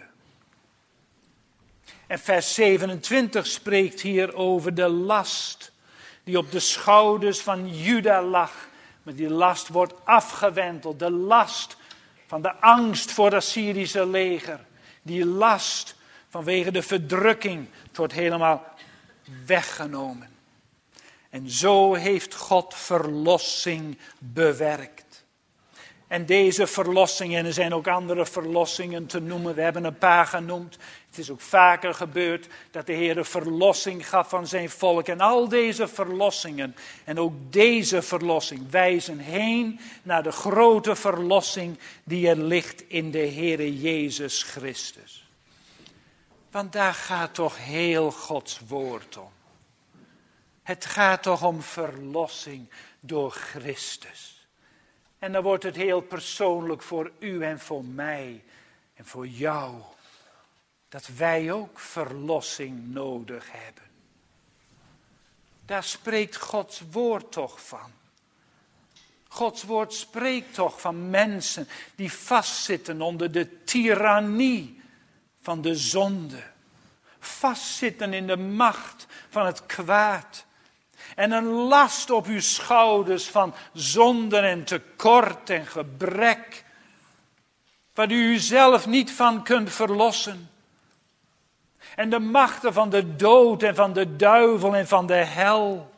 A: En vers zevenentwintig spreekt hier over de last die op de schouders van Juda lag. Maar die last wordt afgewenteld. De last van de angst voor het Assyrische leger. Die last vanwege de verdrukking. Het wordt helemaal weggenomen. En zo heeft God verlossing bewerkt. En deze verlossing, en er zijn ook andere verlossingen te noemen, we hebben een paar genoemd. Het is ook vaker gebeurd dat de Heer verlossing gaf van zijn volk. En al deze verlossingen en ook deze verlossing wijzen heen naar de grote verlossing die er ligt in de Heer Jezus Christus. Want daar gaat toch heel Gods woord om. Het gaat toch om verlossing door Christus. En dan wordt het heel persoonlijk voor u en voor mij en voor jou. Dat wij ook verlossing nodig hebben. Daar spreekt Gods woord toch van. Gods woord spreekt toch van mensen die vastzitten onder de tirannie van de zonde. Vastzitten in de macht van het kwaad. En een last op uw schouders van zonde en tekort en gebrek. Waar u uzelf niet van kunt verlossen. En de machten van de dood en van de duivel en van de hel.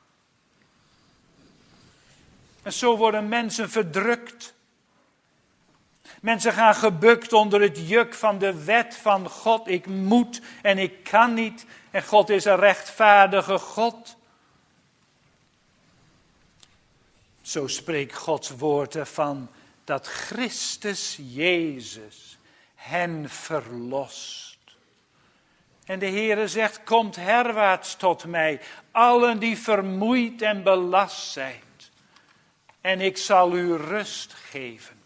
A: En zo worden mensen verdrukt. Mensen gaan gebukt onder het juk van de wet van God. Ik moet en ik kan niet. En God is een rechtvaardige God. Zo spreekt Gods woord ervan dat Christus Jezus hen verlost. En de Heere zegt, komt herwaarts tot mij, allen die vermoeid en belast zijn. En ik zal u rust geven.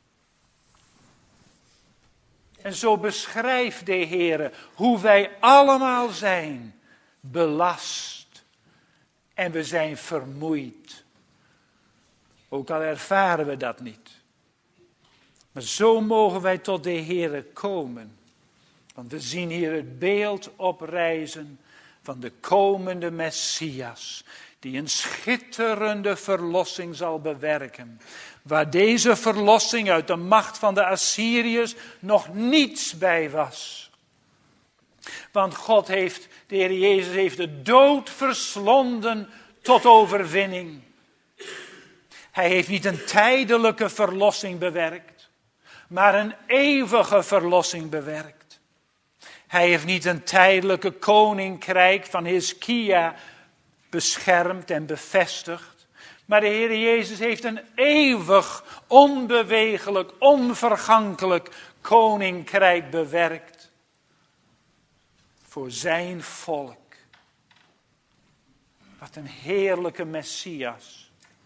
A: En zo beschrijft de Heere hoe wij allemaal zijn belast. En we zijn vermoeid. Ook al ervaren we dat niet. Maar zo mogen wij tot de Heere komen. Want we zien hier het beeld oprijzen van de komende Messias. Die een schitterende verlossing zal bewerken. Waar deze verlossing uit de macht van de Assyriërs nog niets bij was. Want God heeft, de Heer Jezus heeft de dood verslonden tot overwinning. Hij heeft niet een tijdelijke verlossing bewerkt, maar een eeuwige verlossing bewerkt. Hij heeft niet een tijdelijke koninkrijk van Hiskia beschermd en bevestigd, maar de Heer Jezus heeft een eeuwig, onbewegelijk, onvergankelijk koninkrijk bewerkt voor zijn volk. Wat een heerlijke Messias.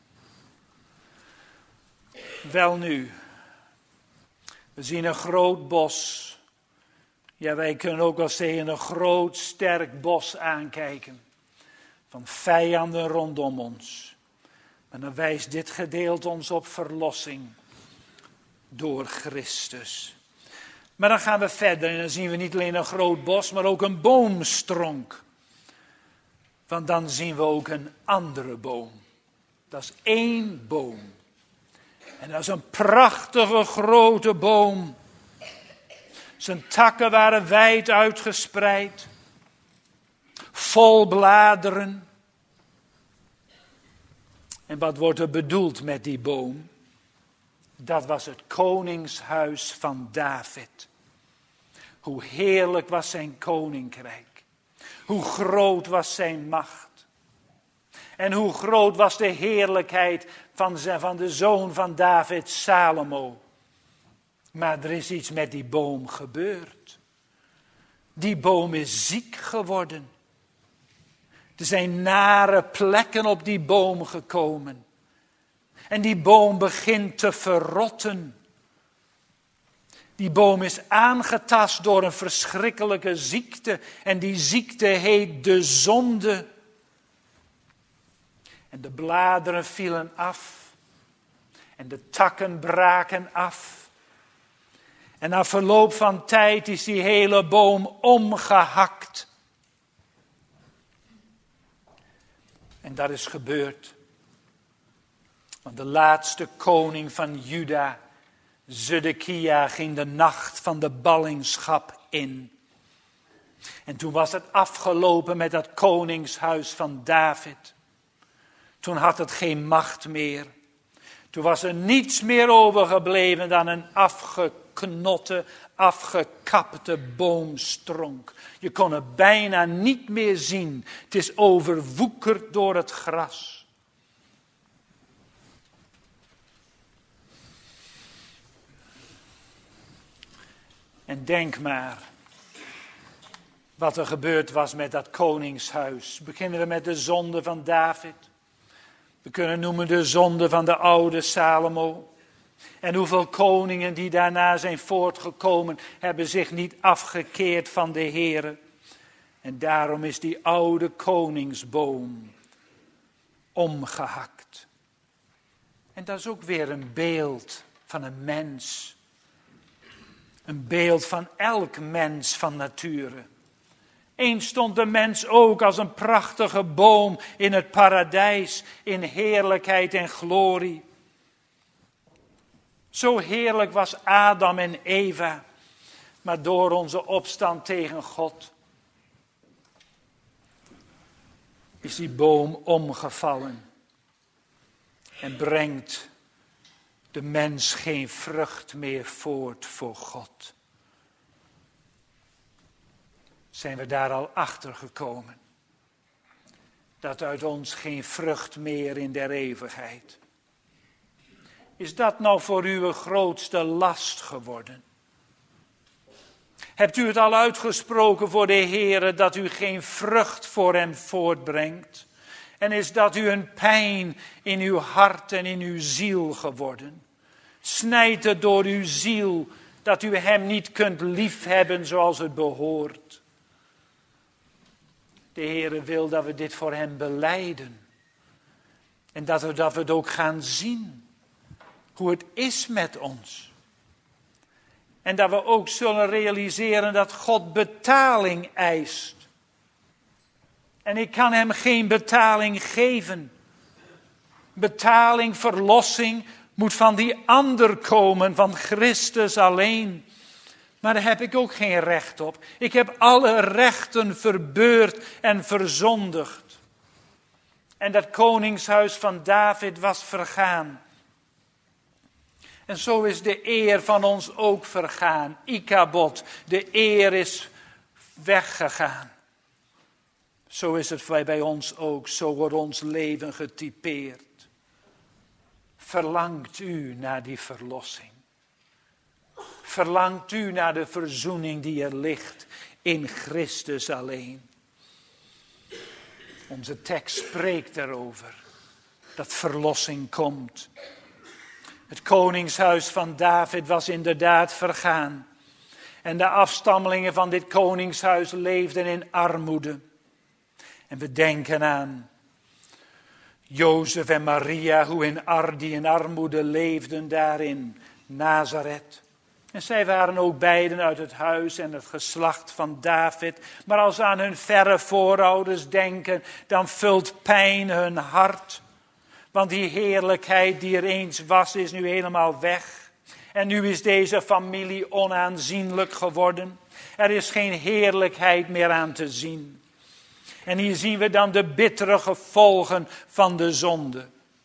A: Welnu, we zien een groot bos. Ja, wij kunnen ook wel zeggen een groot, sterk bos aankijken. Van vijanden rondom ons. Maar dan wijst dit gedeelte ons op verlossing. Door Christus. Maar dan gaan we verder en dan zien we niet alleen een groot bos, maar ook een boomstronk. Want dan zien we ook een andere boom. Dat is één boom. En dat is een prachtige grote boom. Zijn takken waren wijd uitgespreid. Vol bladeren. En wat wordt er bedoeld met die boom? Dat was het koningshuis van David. Hoe heerlijk was zijn koninkrijk. Hoe groot was zijn macht. En hoe groot was de heerlijkheid van, zijn, van de zoon van David, Salomo. Maar er is iets met die boom gebeurd. Die boom is ziek geworden. Er zijn nare plekken op die boom gekomen. En die boom begint te verrotten. Die boom is aangetast door een verschrikkelijke ziekte. En die ziekte heet de zonde. En de bladeren vielen af. En de takken braken af. En na verloop van tijd is die hele boom omgehakt. En dat is gebeurd. Want de laatste koning van Juda, Zedekia, ging de nacht van de ballingschap in. En toen was het afgelopen met dat koningshuis van David. Toen had het geen macht meer. Toen was er niets meer overgebleven dan een afgeknotte, afgekapte boomstronk. Je kon het bijna niet meer zien. Het is overwoekerd door het gras. En denk maar wat er gebeurd was met dat koningshuis. Beginnen we met de zonde van David. We kunnen noemen de zonde van de oude Salomo. En hoeveel koningen die daarna zijn voortgekomen, hebben zich niet afgekeerd van de Heere. En daarom is die oude koningsboom omgehakt. En dat is ook weer een beeld van een mens. Een beeld van elk mens van nature. Eens stond de mens ook als een prachtige boom in het paradijs, in heerlijkheid en glorie. Zo heerlijk was Adam en Eva, maar door onze opstand tegen God is die boom omgevallen en brengt de mens geen vrucht meer voort voor God. Zijn we daar al achter gekomen? Dat uit ons geen vrucht meer in der eeuwigheid. Is dat nou voor u een grootste last geworden? Hebt u het al uitgesproken voor de Heere dat u geen vrucht voor hem voortbrengt? En is dat u een pijn in uw hart en in uw ziel geworden? Snijdt het door uw ziel dat u hem niet kunt liefhebben zoals het behoort? De Heere wil dat we dit voor hem belijden. En dat we, dat we het ook gaan zien. Hoe het is met ons. En dat we ook zullen realiseren dat God betaling eist. En ik kan hem geen betaling geven. Betaling, verlossing moet van die ander komen, van Christus alleen. Maar daar heb ik ook geen recht op. Ik heb alle rechten verbeurd en verzondigd. En dat koningshuis van David was vergaan. En zo is de eer van ons ook vergaan. Ikabod, de eer is weggegaan. Zo is het bij ons ook. Zo wordt ons leven getypeerd. Verlangt u naar die verlossing? Verlangt u naar de verzoening die er ligt in Christus alleen? Onze tekst spreekt erover. Dat verlossing komt. Het koningshuis van David was inderdaad vergaan. En de afstammelingen van dit koningshuis leefden in armoede. En we denken aan Jozef en Maria, hoe in ar, die in armoede leefden daar in Nazareth. En zij waren ook beiden uit het huis en het geslacht van David. Maar als ze aan hun verre voorouders denken, dan vult pijn hun hart. Want die heerlijkheid die er eens was, is nu helemaal weg. En nu is deze familie onaanzienlijk geworden. Er is geen heerlijkheid meer aan te zien. En hier zien we dan de bittere gevolgen van de zonde.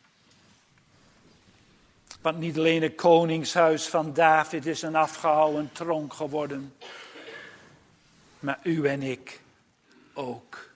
A: Want niet alleen het koningshuis van David is een afgehouwen tronk geworden. Maar u en ik ook.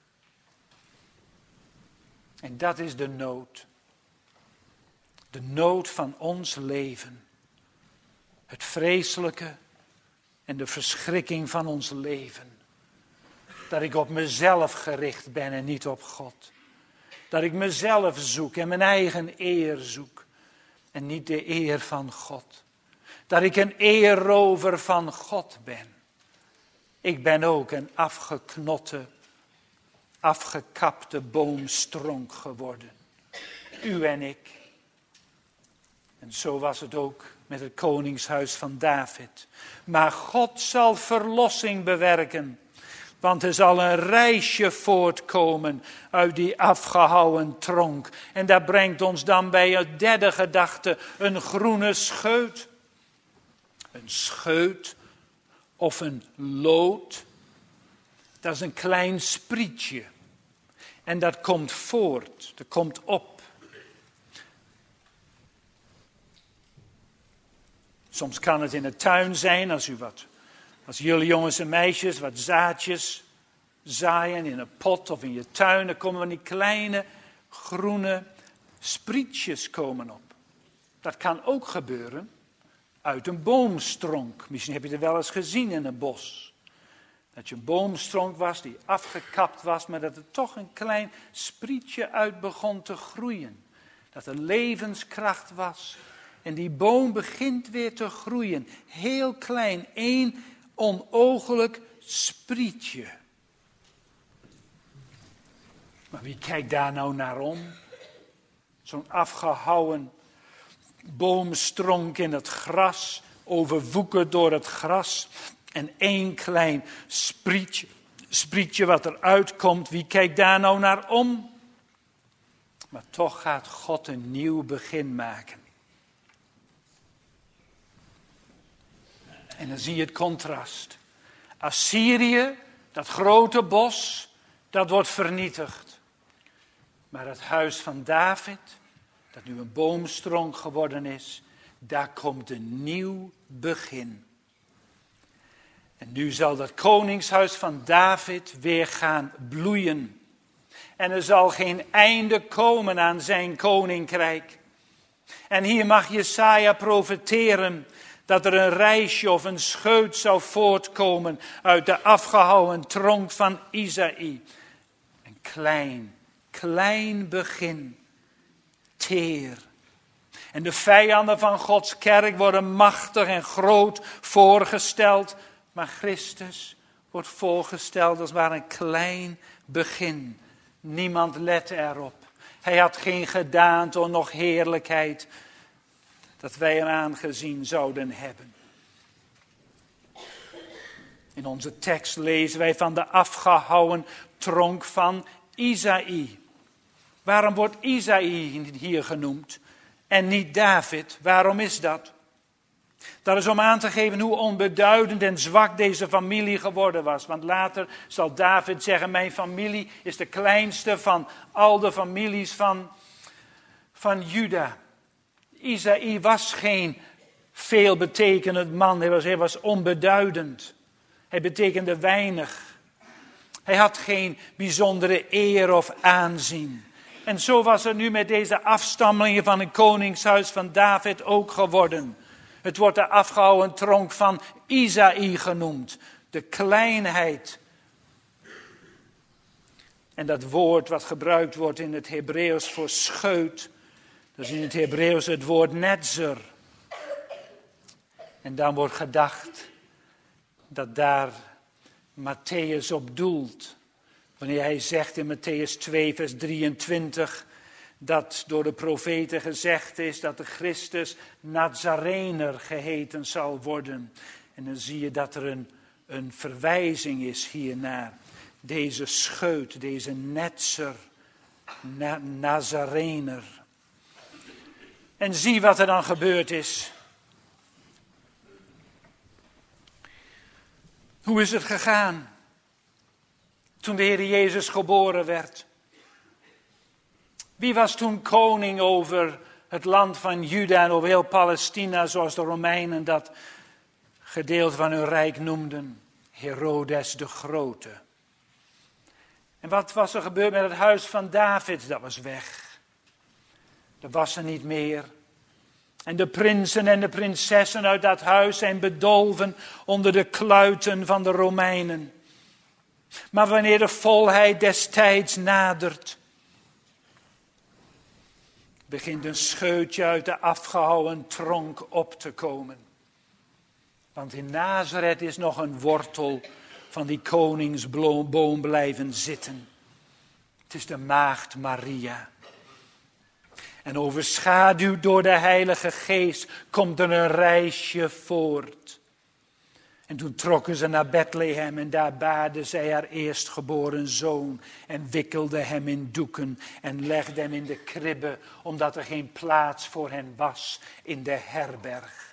A: En dat is de nood. De nood van ons leven. Het vreselijke en de verschrikking van ons leven. Dat ik op mezelf gericht ben en niet op God. Dat ik mezelf zoek en mijn eigen eer zoek. En niet de eer van God. Dat ik een eerrover van God ben. Ik ben ook een afgeknotte, afgekapte boomstronk geworden. U en ik. En zo was het ook met het koningshuis van David. Maar God zal verlossing bewerken. Want er zal een reisje voortkomen uit die afgehouwen tronk. En dat brengt ons dan bij het derde gedachte, een groene scheut. Een scheut of een lood. Dat is een klein sprietje. En dat komt voort, dat komt op Soms kan het in de tuin zijn, als u wat, als jullie jongens en meisjes wat zaadjes zaaien in een pot of in je tuin. Dan komen van die kleine groene sprietjes komen op. Dat kan ook gebeuren uit een boomstronk. Misschien heb je het wel eens gezien in een bos. Dat je een boomstronk was die afgekapt was, maar dat er toch een klein sprietje uit begon te groeien. Dat er levenskracht was. En die boom begint weer te groeien. Heel klein, één onooglijk sprietje. Maar wie kijkt daar nou naar om? Zo'n afgehouwen boomstronk in het gras, overwoekerd door het gras. En één klein sprietje, sprietje wat eruit komt. Wie kijkt daar nou naar om? Maar toch gaat God een nieuw begin maken. En dan zie je het contrast. Assyrië, dat grote bos, dat wordt vernietigd. Maar het huis van David, dat nu een boomstronk geworden is, daar komt een nieuw begin. En nu zal dat koningshuis van David weer gaan bloeien. En er zal geen einde komen aan zijn koninkrijk. En hier mag Jesaja profeteren dat er een rijsje of een scheut zou voortkomen uit de afgehouwen tronk van Isaïe. Een klein, klein begin. Teer. En de vijanden van Gods kerk worden machtig en groot voorgesteld. Maar Christus wordt voorgesteld als maar een klein begin. Niemand lette erop. Hij had geen gedaante of nog heerlijkheid dat wij hem aangezien zouden hebben. In onze tekst lezen wij van de afgehouwen tronk van Isaïe. Waarom wordt Isaïe hier genoemd en niet David? Waarom is dat? Dat is om aan te geven hoe onbeduidend en zwak deze familie geworden was. Want later zal David zeggen, mijn familie is de kleinste van al de families van, van Juda. Isaïe was geen veelbetekenend man, hij was, hij was onbeduidend. Hij betekende weinig. Hij had geen bijzondere eer of aanzien. En zo was het nu met deze afstammelingen van het koningshuis van David ook geworden. Het wordt de afgehouwen tronk van Isaïe genoemd. De kleinheid. En dat woord wat gebruikt wordt in het Hebreeuws voor scheut. Dat is in het Hebreeuws het woord netzer. En dan wordt gedacht dat daar Matthäus op doelt. Wanneer hij zegt in Matthäus twee vers drieëntwintig... dat door de profeten gezegd is dat de Christus Nazarener geheten zal worden. En dan zie je dat er een, een verwijzing is hiernaar. Deze scheut, deze netzer, na, Nazarener. En zie wat er dan gebeurd is. Hoe is het gegaan toen de Heer Jezus geboren werd? Wie was toen koning over het land van Juda en over heel Palestina, zoals de Romeinen dat gedeelte van hun rijk noemden? Herodes de Grote. En wat was er gebeurd met het huis van David? Dat was weg. Dat was er niet meer. En de prinsen en de prinsessen uit dat huis zijn bedolven onder de kluiten van de Romeinen. Maar wanneer de volheid des tijds nadert, begint een scheutje uit de afgehouwen tronk op te komen. Want in Nazareth is nog een wortel van die koningsboom blijven zitten. Het is de maagd Maria. En overschaduwd door de Heilige Geest komt er een reisje voort. En toen trokken ze naar Bethlehem en daar baarde zij haar eerstgeboren zoon. En wikkelde hem in doeken en legde hem in de kribbe, omdat er geen plaats voor hen was in de herberg.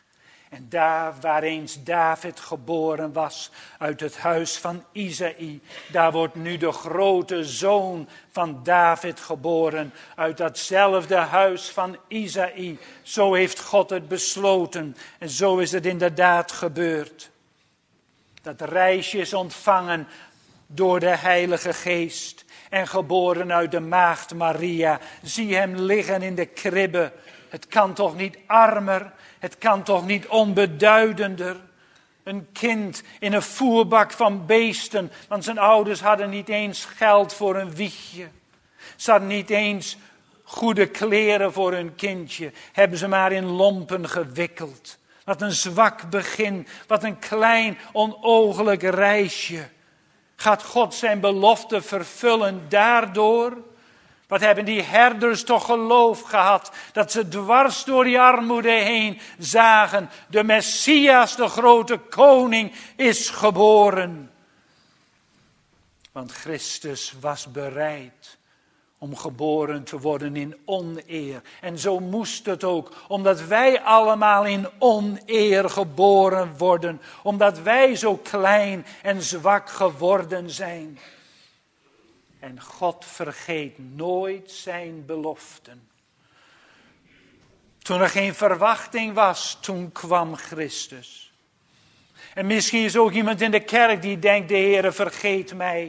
A: En daar waar eens David geboren was, uit het huis van Isaïe, daar wordt nu de grote zoon van David geboren, uit datzelfde huis van Isaïe. Zo heeft God het besloten en zo is het inderdaad gebeurd. Dat reisje is ontvangen door de Heilige Geest en geboren uit de maagd Maria. Zie hem liggen in de kribbe. Het kan toch niet armer, het kan toch niet onbeduidender. Een kind in een voerbak van beesten, want zijn ouders hadden niet eens geld voor een wiegje. Ze hadden niet eens goede kleren voor hun kindje, hebben ze maar in lompen gewikkeld. Wat een zwak begin, wat een klein onogelijk reisje. Gaat God zijn belofte vervullen daardoor? Wat hebben die herders toch geloof gehad, dat ze dwars door die armoede heen zagen. De Messias, de grote koning, is geboren. Want Christus was bereid om geboren te worden in oneer. En zo moest het ook, omdat wij allemaal in oneer geboren worden. Omdat wij zo klein en zwak geworden zijn. En God vergeet nooit zijn beloften. Toen er geen verwachting was, toen kwam Christus. En misschien is ook iemand in de kerk die denkt, de Heere vergeet mij.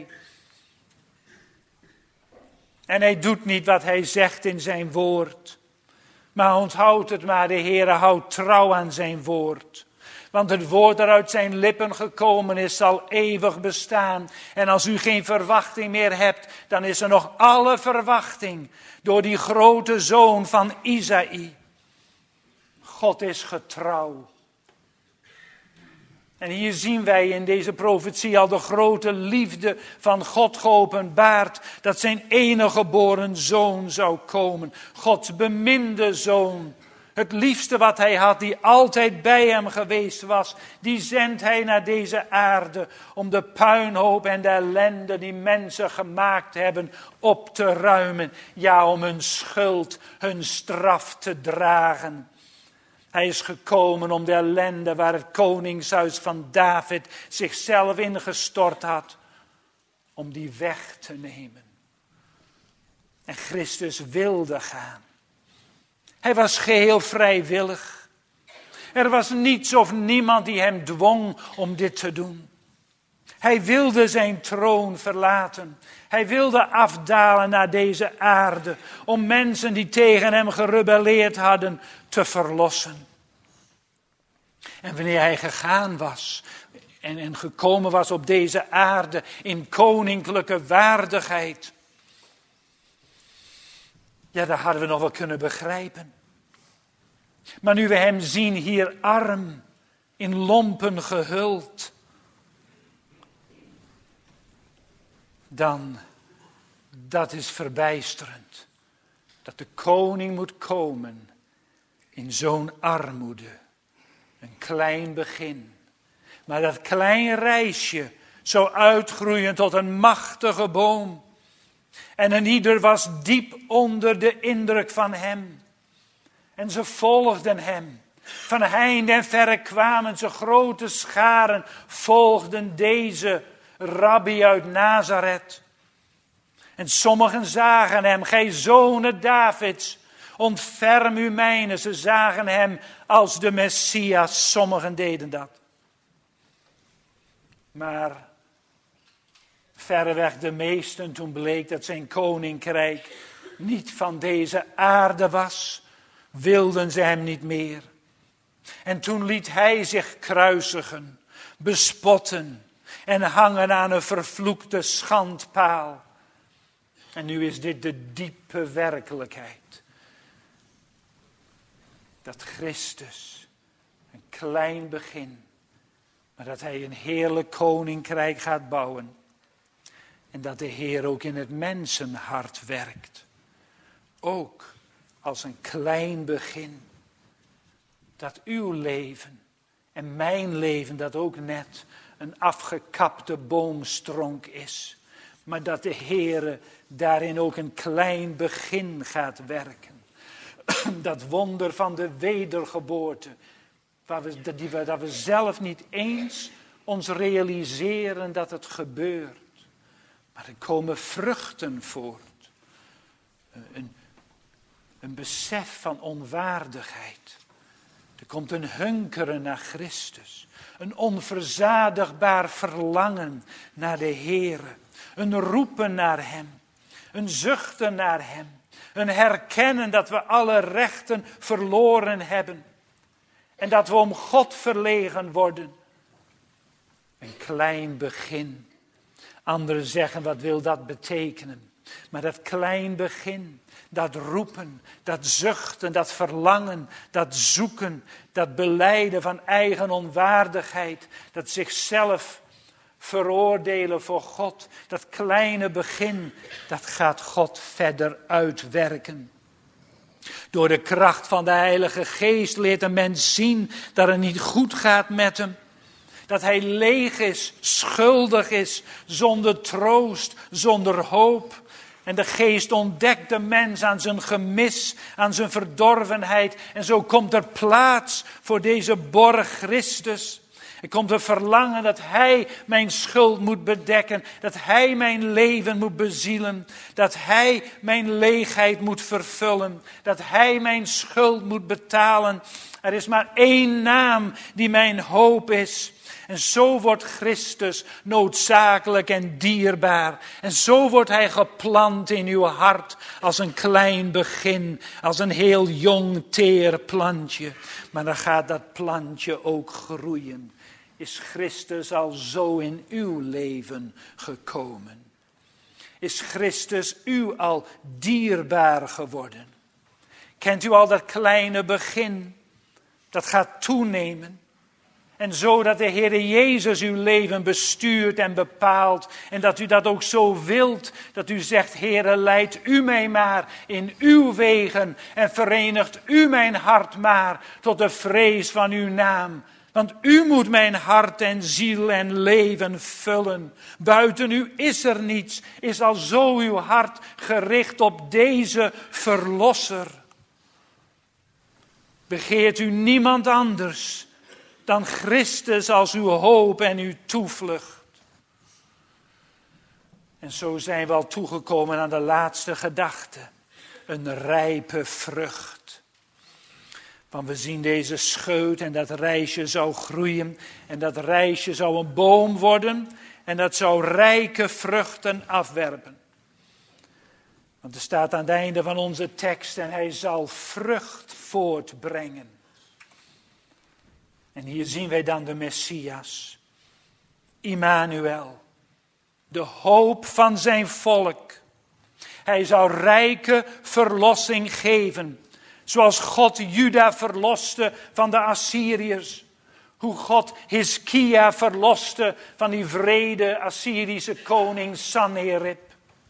A: En hij doet niet wat hij zegt in zijn woord. Maar onthoud het maar, de Heere houdt trouw aan zijn woord. Want het woord dat uit zijn lippen gekomen is, zal eeuwig bestaan. En als u geen verwachting meer hebt, dan is er nog alle verwachting door die grote zoon van Isaïe. God is getrouw. En hier zien wij in deze profetie al de grote liefde van God geopenbaard, dat zijn enige geboren zoon zou komen. Gods beminde zoon. Het liefste wat hij had, die altijd bij hem geweest was, die zendt hij naar deze aarde om de puinhoop en de ellende die mensen gemaakt hebben op te ruimen. Ja, om hun schuld, hun straf te dragen. Hij is gekomen om de ellende waar het koningshuis van David zichzelf ingestort had, om die weg te nemen. En Christus wilde gaan. Hij was geheel vrijwillig. Er was niets of niemand die hem dwong om dit te doen. Hij wilde zijn troon verlaten. Hij wilde afdalen naar deze aarde om mensen die tegen hem gerebelleerd hadden te verlossen. En wanneer hij gegaan was en, en gekomen was op deze aarde in koninklijke waardigheid, ja, dat hadden we nog wel kunnen begrijpen. Maar nu we hem zien hier arm, in lompen gehuld, dan, dat is verbijsterend. Dat de koning moet komen in zo'n armoede. Een klein begin. Maar dat klein reisje zou uitgroeien tot een machtige boom. En een ieder was diep onder de indruk van hem. En ze volgden hem. Van heinde en verre kwamen ze, grote scharen volgden deze rabbi uit Nazareth. En sommigen zagen hem, gij zonen Davids, ontferm u mijne. Ze zagen hem als de Messias, sommigen deden dat. Maar verreweg de meesten, toen bleek dat zijn koninkrijk niet van deze aarde was, wilden ze hem niet meer. En toen liet hij zich kruisigen, bespotten en hangen aan een vervloekte schandpaal. En nu is dit de diepe werkelijkheid. Dat Christus een klein begin, maar dat hij een heerlijk koninkrijk gaat bouwen. En dat de Heer ook in het mensenhart werkt. Ook als een klein begin. Dat uw leven en mijn leven, dat ook net een afgekapte boomstronk is. Maar dat de Heer daarin ook een klein begin gaat werken. Dat wonder van de wedergeboorte. waar we, die we, dat we zelf niet eens ons realiseren dat het gebeurt. Maar er komen vruchten voort. Een, een besef van onwaardigheid. Er komt een hunkeren naar Christus. Een onverzadigbaar verlangen naar de Heere. Een roepen naar Hem. Een zuchten naar Hem. Een herkennen dat we alle rechten verloren hebben. En dat we om God verlegen worden. Een klein begin. Anderen zeggen, wat wil dat betekenen? Maar dat klein begin, dat roepen, dat zuchten, dat verlangen, dat zoeken, dat belijden van eigen onwaardigheid, dat zichzelf veroordelen voor God, dat kleine begin, dat gaat God verder uitwerken. Door de kracht van de Heilige Geest leert een mens zien dat het niet goed gaat met hem. Dat hij leeg is, schuldig is, zonder troost, zonder hoop. En de Geest ontdekt de mens aan zijn gemis, aan zijn verdorvenheid. En zo komt er plaats voor deze borg Christus. Er komt een verlangen dat Hij mijn schuld moet bedekken. Dat Hij mijn leven moet bezielen. Dat Hij mijn leegheid moet vervullen. Dat Hij mijn schuld moet betalen. Er is maar één naam die mijn hoop is. En zo wordt Christus noodzakelijk en dierbaar. En zo wordt Hij geplant in uw hart als een klein begin. Als een heel jong teer plantje. Maar dan gaat dat plantje ook groeien. Is Christus al zo in uw leven gekomen? Is Christus u al dierbaar geworden? Kent u al dat kleine begin? Dat gaat toenemen. En zo dat de Heere Jezus uw leven bestuurt en bepaalt. En dat u dat ook zo wilt. Dat u zegt, Heere, leid u mij maar in uw wegen. En verenigt u mijn hart maar tot de vrees van uw naam. Want u moet mijn hart en ziel en leven vullen. Buiten u is er niets. Is al zo uw hart gericht op deze verlosser. Begeert u niemand anders dan Christus als uw hoop en uw toevlucht. En zo zijn we al toegekomen aan de laatste gedachte. Een rijpe vrucht. Want we zien deze scheut en dat rijsje zou groeien. En dat rijsje zou een boom worden. En dat zou rijke vruchten afwerpen. Want er staat aan het einde van onze tekst. En hij zal vrucht voortbrengen. En hier zien wij dan de Messias. Immanuel. De hoop van zijn volk. Hij zou rijke verlossing geven. Zoals God Juda verloste van de Assyriërs. Hoe God Hiskia verloste van die wrede Assyrische koning Sanherib.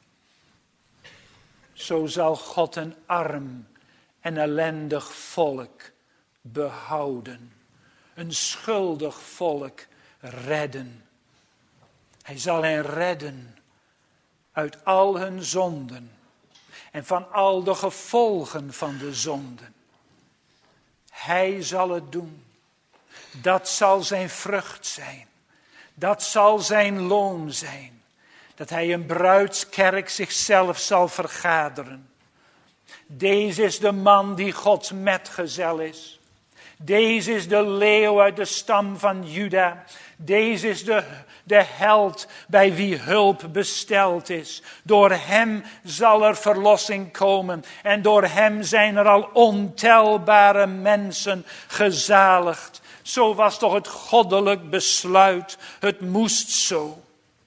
A: Zo zal God een arm en ellendig volk behouden. Een schuldig volk redden. Hij zal hen redden uit al hun zonden. En van al de gevolgen van de zonden. Hij zal het doen. Dat zal zijn vrucht zijn. Dat zal zijn loon zijn. Dat hij een bruidskerk zichzelf zal vergaderen. Deze is de man die Gods metgezel is. Deze is de leeuw uit de stam van Juda. Deze is de, de held bij wie hulp besteld is. Door hem zal er verlossing komen. En door hem zijn er al ontelbare mensen gezaligd. Zo was toch het goddelijk besluit. Het moest zo.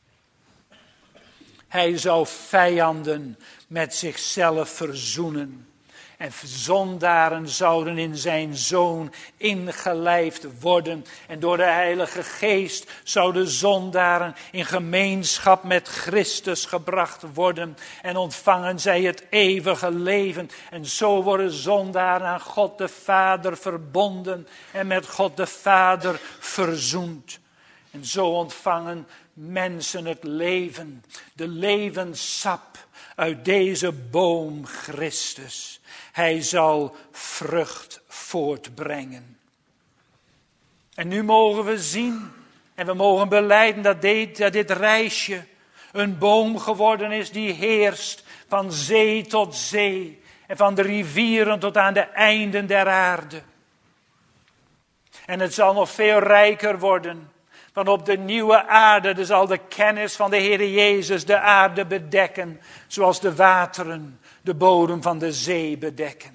A: Hij zou vijanden met zichzelf verzoenen. En zondaren zouden in zijn zoon ingelijfd worden. En door de Heilige Geest zouden zondaren in gemeenschap met Christus gebracht worden. En ontvangen zij het eeuwige leven. En zo worden zondaren aan God de Vader verbonden. En met God de Vader verzoend. En zo ontvangen mensen het leven. De levenssap uit deze boom Christus. Hij zal vrucht voortbrengen. En nu mogen we zien en we mogen belijden dat dit, dat dit reisje een boom geworden is die heerst van zee tot zee en van de rivieren tot aan de einden der aarde. En het zal nog veel rijker worden, want op de nieuwe aarde zal de kennis van de Heere Jezus de aarde bedekken, zoals de wateren de bodem van de zee bedekken.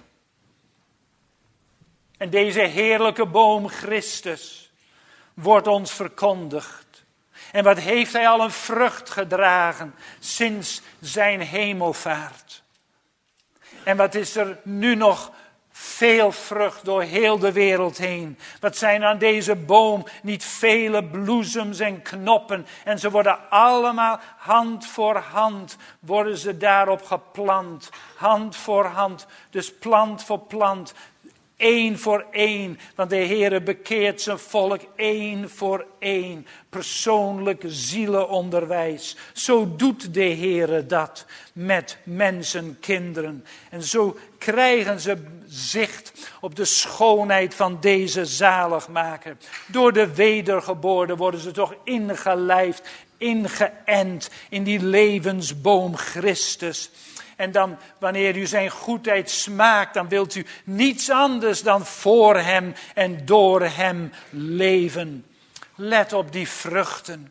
A: En deze heerlijke boom Christus wordt ons verkondigd. En wat heeft hij al een vrucht gedragen sinds zijn hemelvaart. En wat is er nu nog veel vrucht door heel de wereld heen. Wat zijn aan deze boom niet vele bloesems en knoppen. En ze worden allemaal hand voor hand, worden ze daarop geplant. Hand voor hand, dus plant voor plant. Eén voor één, want de Heere bekeert zijn volk één voor één. Persoonlijk zielenonderwijs. Zo doet de Heere dat met mensen, kinderen. En zo krijgen ze zicht op de schoonheid van deze zaligmaker. Door de wedergeboorte worden ze toch ingelijfd, ingeënt in die levensboom Christus. En dan, wanneer u zijn goedheid smaakt, dan wilt u niets anders dan voor hem en door hem leven. Let op die vruchten.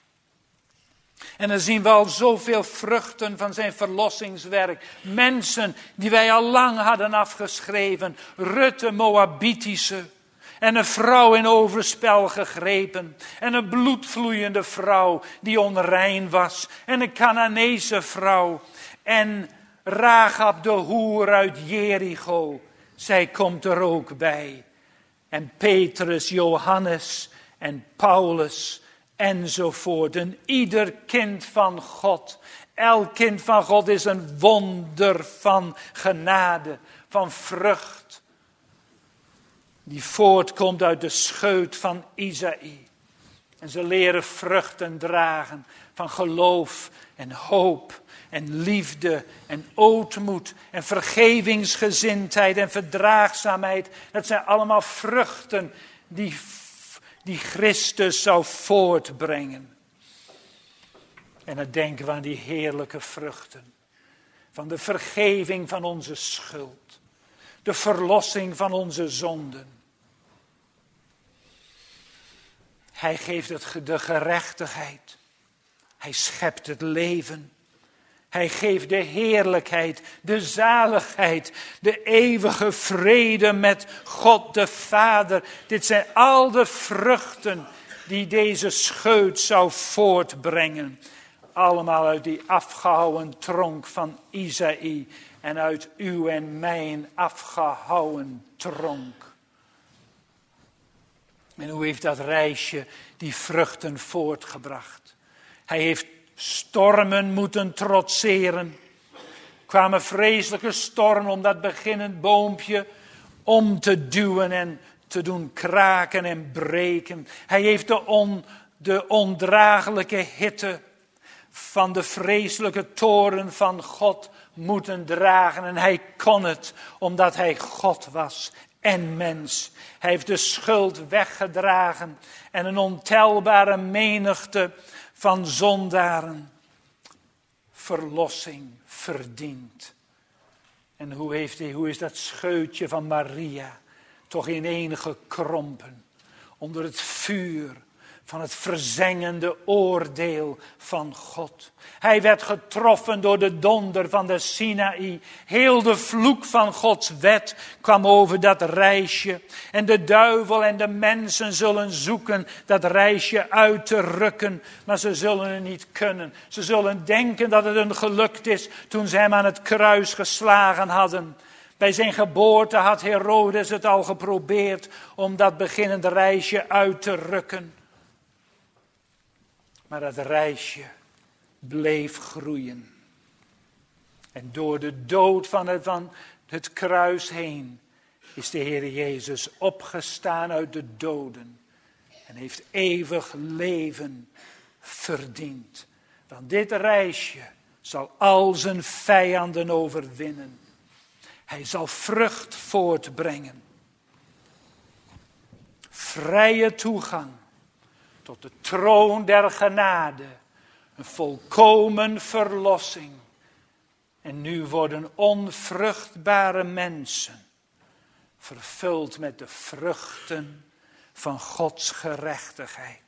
A: En dan zien we al zoveel vruchten van zijn verlossingswerk. Mensen die wij al lang hadden afgeschreven. Rutte Moabitische. En een vrouw in overspel gegrepen. En een bloedvloeiende vrouw die onrein was. En een Canaanese vrouw. En Rahab de hoer uit Jericho. Zij komt er ook bij. En Petrus, Johannes en Paulus enzovoort. En ieder kind van God. Elk kind van God is een wonder van genade. Van vrucht. Die voortkomt uit de scheut van Isaïe. En ze leren vruchten dragen van geloof en hoop en liefde en ootmoed en vergevingsgezindheid en verdraagzaamheid. Dat zijn allemaal vruchten die, die Christus zou voortbrengen. En dan denken we aan die heerlijke vruchten. Van de vergeving van onze schuld. De verlossing van onze zonden. Hij geeft het de gerechtigheid. Hij schept het leven. Hij geeft de heerlijkheid, de zaligheid, de eeuwige vrede met God de Vader. Dit zijn al de vruchten die deze scheut zou voortbrengen. Allemaal uit die afgehouwen tronk van Isaïe en uit uw en mijn afgehouwen tronk. En hoe heeft dat reisje die vruchten voortgebracht? Hij heeft stormen moeten trotseren. Er kwamen vreselijke stormen om dat beginnend boompje om te duwen en te doen kraken en breken. Hij heeft de, on, de ondraaglijke hitte van de vreselijke toorn van God moeten dragen. En hij kon het, omdat hij God was en mens. Hij heeft de schuld weggedragen en een ontelbare menigte van zondaren verlossing verdiend. En hoe, heeft hij, hoe is dat scheutje van Maria toch ineengekrompen onder het vuur van het verzengende oordeel van God. Hij werd getroffen door de donder van de Sinaï. Heel de vloek van Gods wet kwam over dat reisje. En de duivel en de mensen zullen zoeken dat reisje uit te rukken. Maar ze zullen het niet kunnen. Ze zullen denken dat het hun gelukt is toen ze hem aan het kruis geslagen hadden. Bij zijn geboorte had Herodes het al geprobeerd om dat beginnende reisje uit te rukken. Maar dat reisje bleef groeien. En door de dood van het, van het kruis heen is de Heer Jezus opgestaan uit de doden. En heeft eeuwig leven verdiend. Want dit reisje zal al zijn vijanden overwinnen. Hij zal vrucht voortbrengen. vrije toegang tot de troon der genade, een volkomen verlossing. En nu worden onvruchtbare mensen vervuld met de vruchten van Gods gerechtigheid.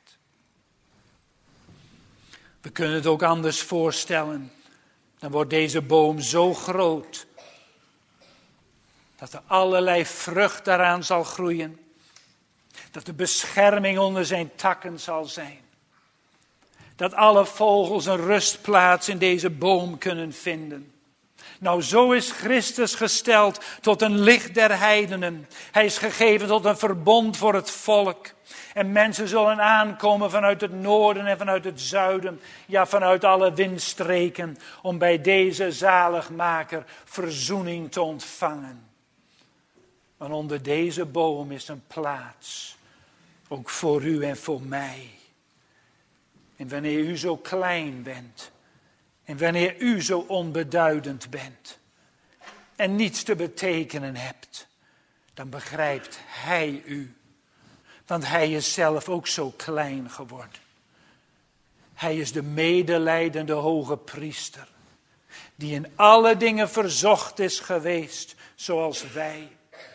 A: We kunnen het ook anders voorstellen. Dan wordt deze boom zo groot dat er allerlei vrucht daaraan zal groeien. Dat de bescherming onder zijn takken zal zijn. Dat alle vogels een rustplaats in deze boom kunnen vinden. Nou, zo is Christus gesteld tot een licht der heidenen. Hij is gegeven tot een verbond voor het volk. En mensen zullen aankomen vanuit het noorden en vanuit het zuiden. Ja, vanuit alle windstreken. Om bij deze zaligmaker verzoening te ontvangen. Want onder deze boom is een plaats. Ook voor u en voor mij. En wanneer u zo klein bent. En wanneer u zo onbeduidend bent. En niets te betekenen hebt. Dan begrijpt hij u. Want hij is zelf ook zo klein geworden. Hij is de medelijdende hoge priester. Die in alle dingen verzocht is geweest. Zoals wij.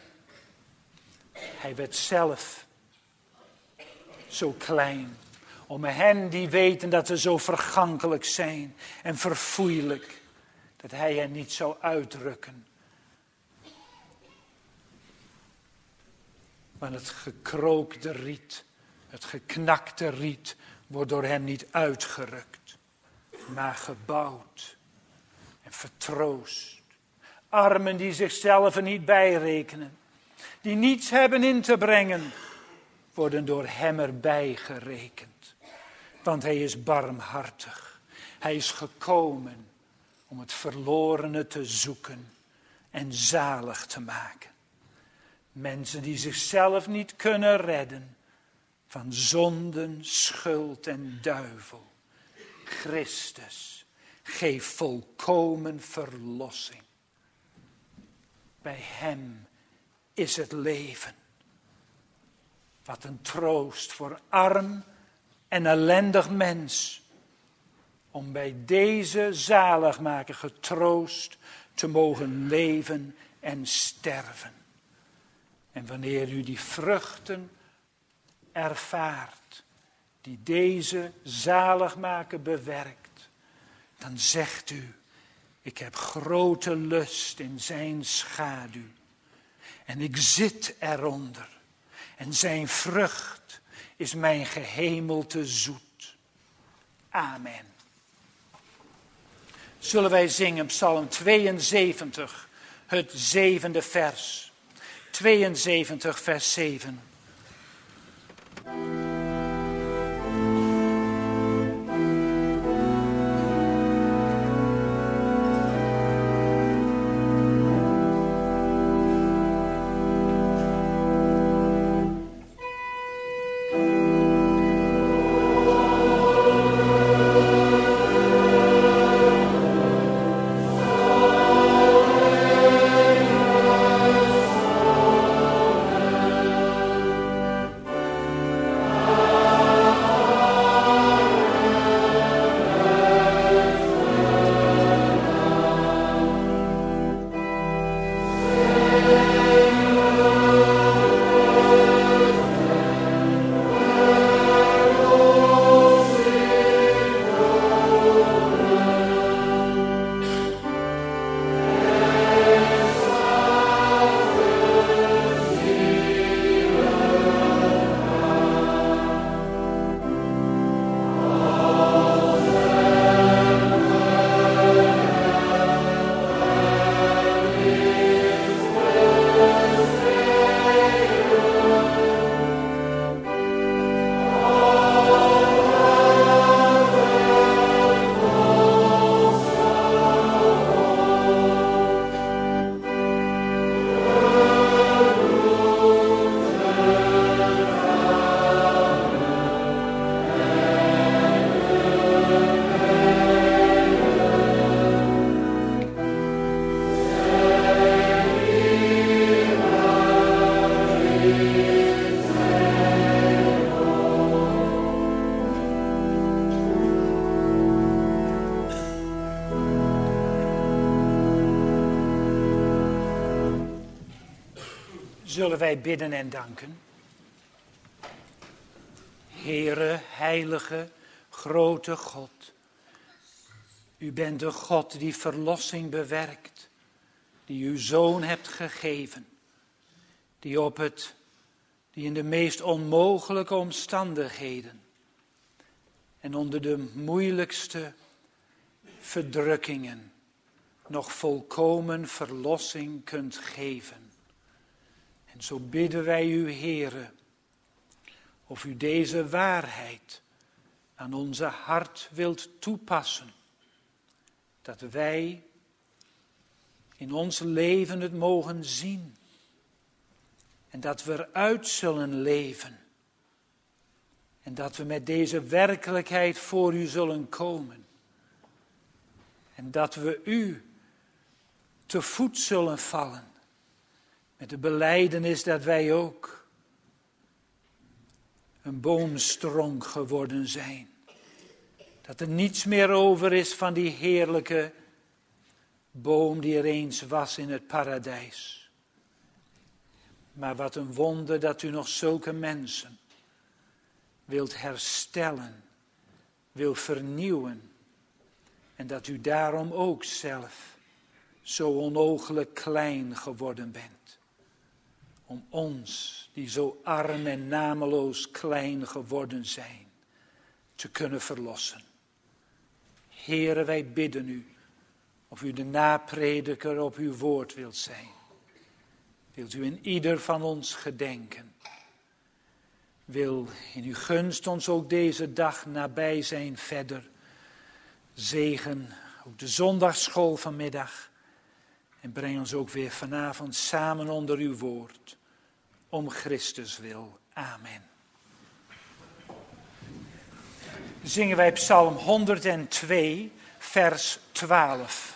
A: Hij werd zelf zo klein. Om hen die weten dat ze zo vergankelijk zijn. En verfoeilijk. Dat hij hen niet zou uitrukken. Maar het gekrookte riet, het geknakte riet, wordt door hem niet uitgerukt, maar gebouwd en vertroost. Armen die zichzelf niet bijrekenen, die niets hebben in te brengen, worden door hem erbij gerekend. Want hij is barmhartig. Hij is gekomen om het verlorene te zoeken en zalig te maken. Mensen die zichzelf niet kunnen redden van zonden, schuld en duivel. Christus geeft volkomen verlossing. Bij hem is het leven. Wat een troost voor arm en ellendig mens. Om bij deze zaligmaker getroost te mogen leven en sterven. En wanneer u die vruchten ervaart, die deze zaligmaker bewerkt, dan zegt u, ik heb grote lust in zijn schaduw. En ik zit eronder. En zijn vrucht is mijn gehemelte zoet. Amen. Zullen wij zingen Psalm tweeënzeventig, het zevende vers. tweeënzeventig, vers zeven. Zullen wij bidden en danken? Heere, heilige, grote God. U bent de God die verlossing bewerkt, die uw Zoon hebt gegeven, die op het, die in de meest onmogelijke omstandigheden en onder de moeilijkste verdrukkingen nog volkomen verlossing kunt geven. En zo bidden wij u, Heere, of u deze waarheid aan onze hart wilt toepassen. Dat wij in ons leven het mogen zien. En dat we eruit zullen leven. En dat we met deze werkelijkheid voor u zullen komen. En dat we u te voet zullen vallen. Met de belijdenis dat wij ook een boomstronk geworden zijn. Dat er niets meer over is van die heerlijke boom die er eens was in het paradijs. Maar wat een wonder dat u nog zulke mensen wilt herstellen, wil vernieuwen. En dat u daarom ook zelf zo onogelijk klein geworden bent. Om ons, die zo arm en nameloos klein geworden zijn, te kunnen verlossen. Heere, wij bidden u, of u de naprediker op uw woord wilt zijn. Wilt u in ieder van ons gedenken. Wil in uw gunst ons ook deze dag nabij zijn verder. Zegen ook de zondagsschool vanmiddag. En breng ons ook weer vanavond samen onder uw woord. Om Christus wil. Amen. Zingen wij Psalm honderdtwee, vers twaalf.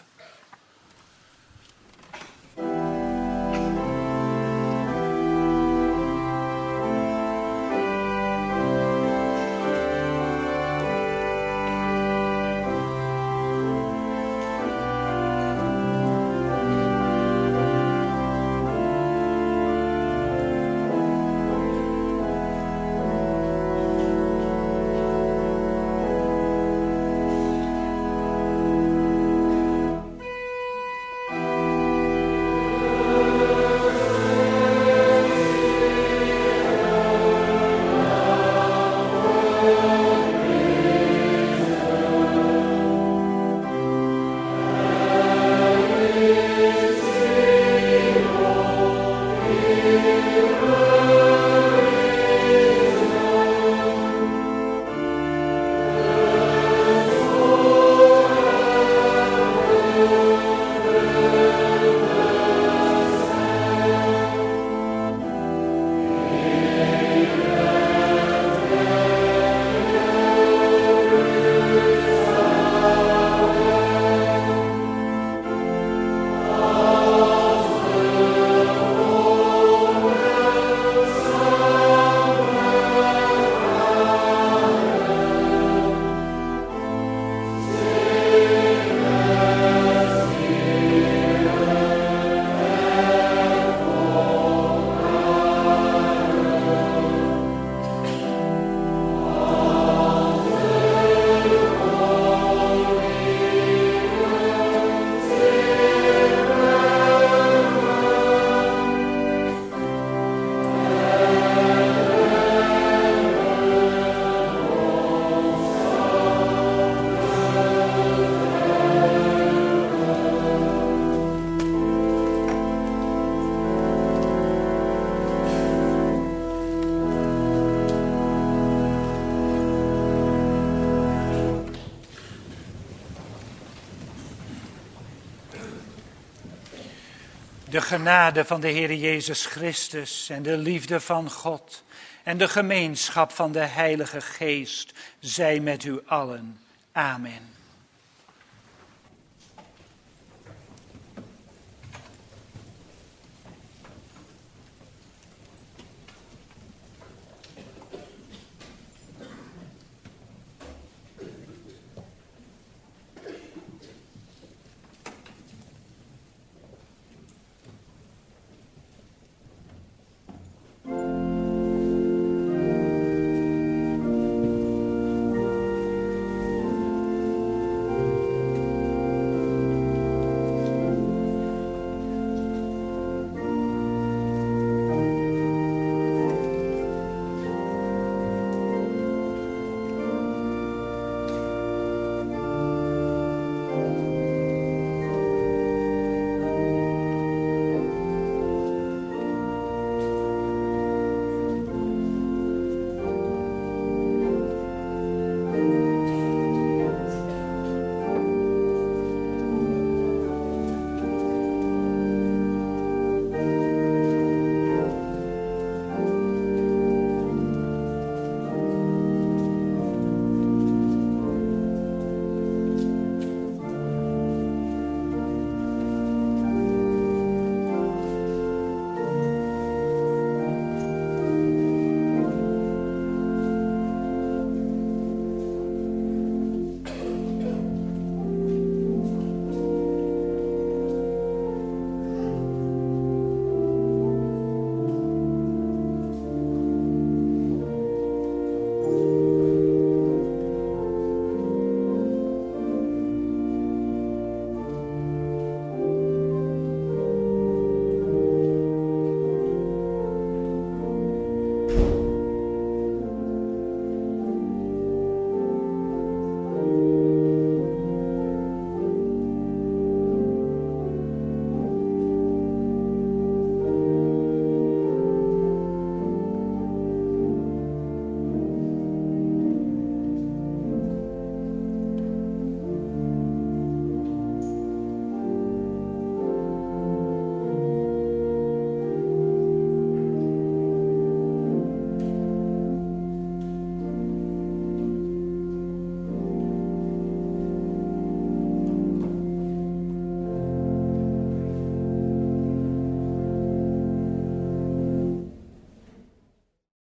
A: De genade van de Heer Jezus Christus en de liefde van God en de gemeenschap van de Heilige Geest zij met u allen. Amen.